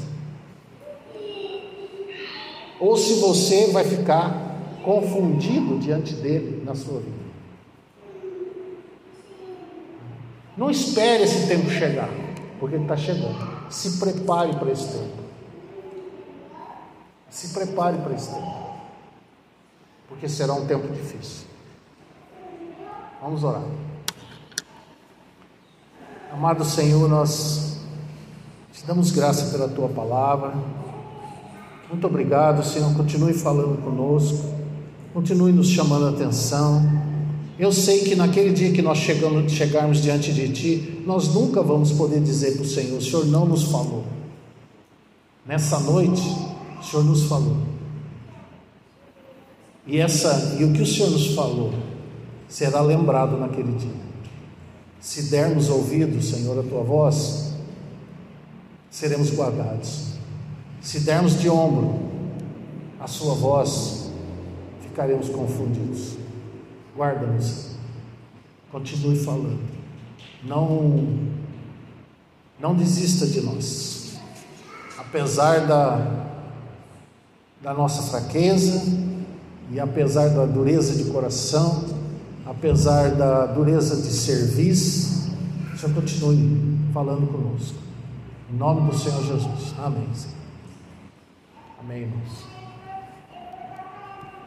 ou se você vai ficar confundido diante dele na sua vida. Não espere esse tempo chegar, porque ele está chegando. Se prepare para esse tempo. Se prepare para esse tempo, porque será um tempo difícil. Vamos orar. Amado Senhor, nós te damos graça pela tua palavra. Muito obrigado, Senhor. Continue falando conosco, continue nos chamando a atenção. Eu sei que naquele dia que nós chegamos, chegarmos diante de Ti, nós nunca vamos poder dizer para o Senhor: o Senhor não nos falou. Nessa noite, o Senhor nos falou. E, essa, e o que o Senhor nos falou será lembrado naquele dia. Se dermos ouvido, Senhor, a Tua voz, seremos guardados. Se dermos de ombro a Sua voz, ficaremos confundidos. Guarda-nos, continue falando, não, não desista de nós, apesar da, da nossa fraqueza e apesar da dureza de coração, apesar da dureza de serviço, o Senhor continue falando conosco, em nome do Senhor Jesus, amém. Amém, irmãos.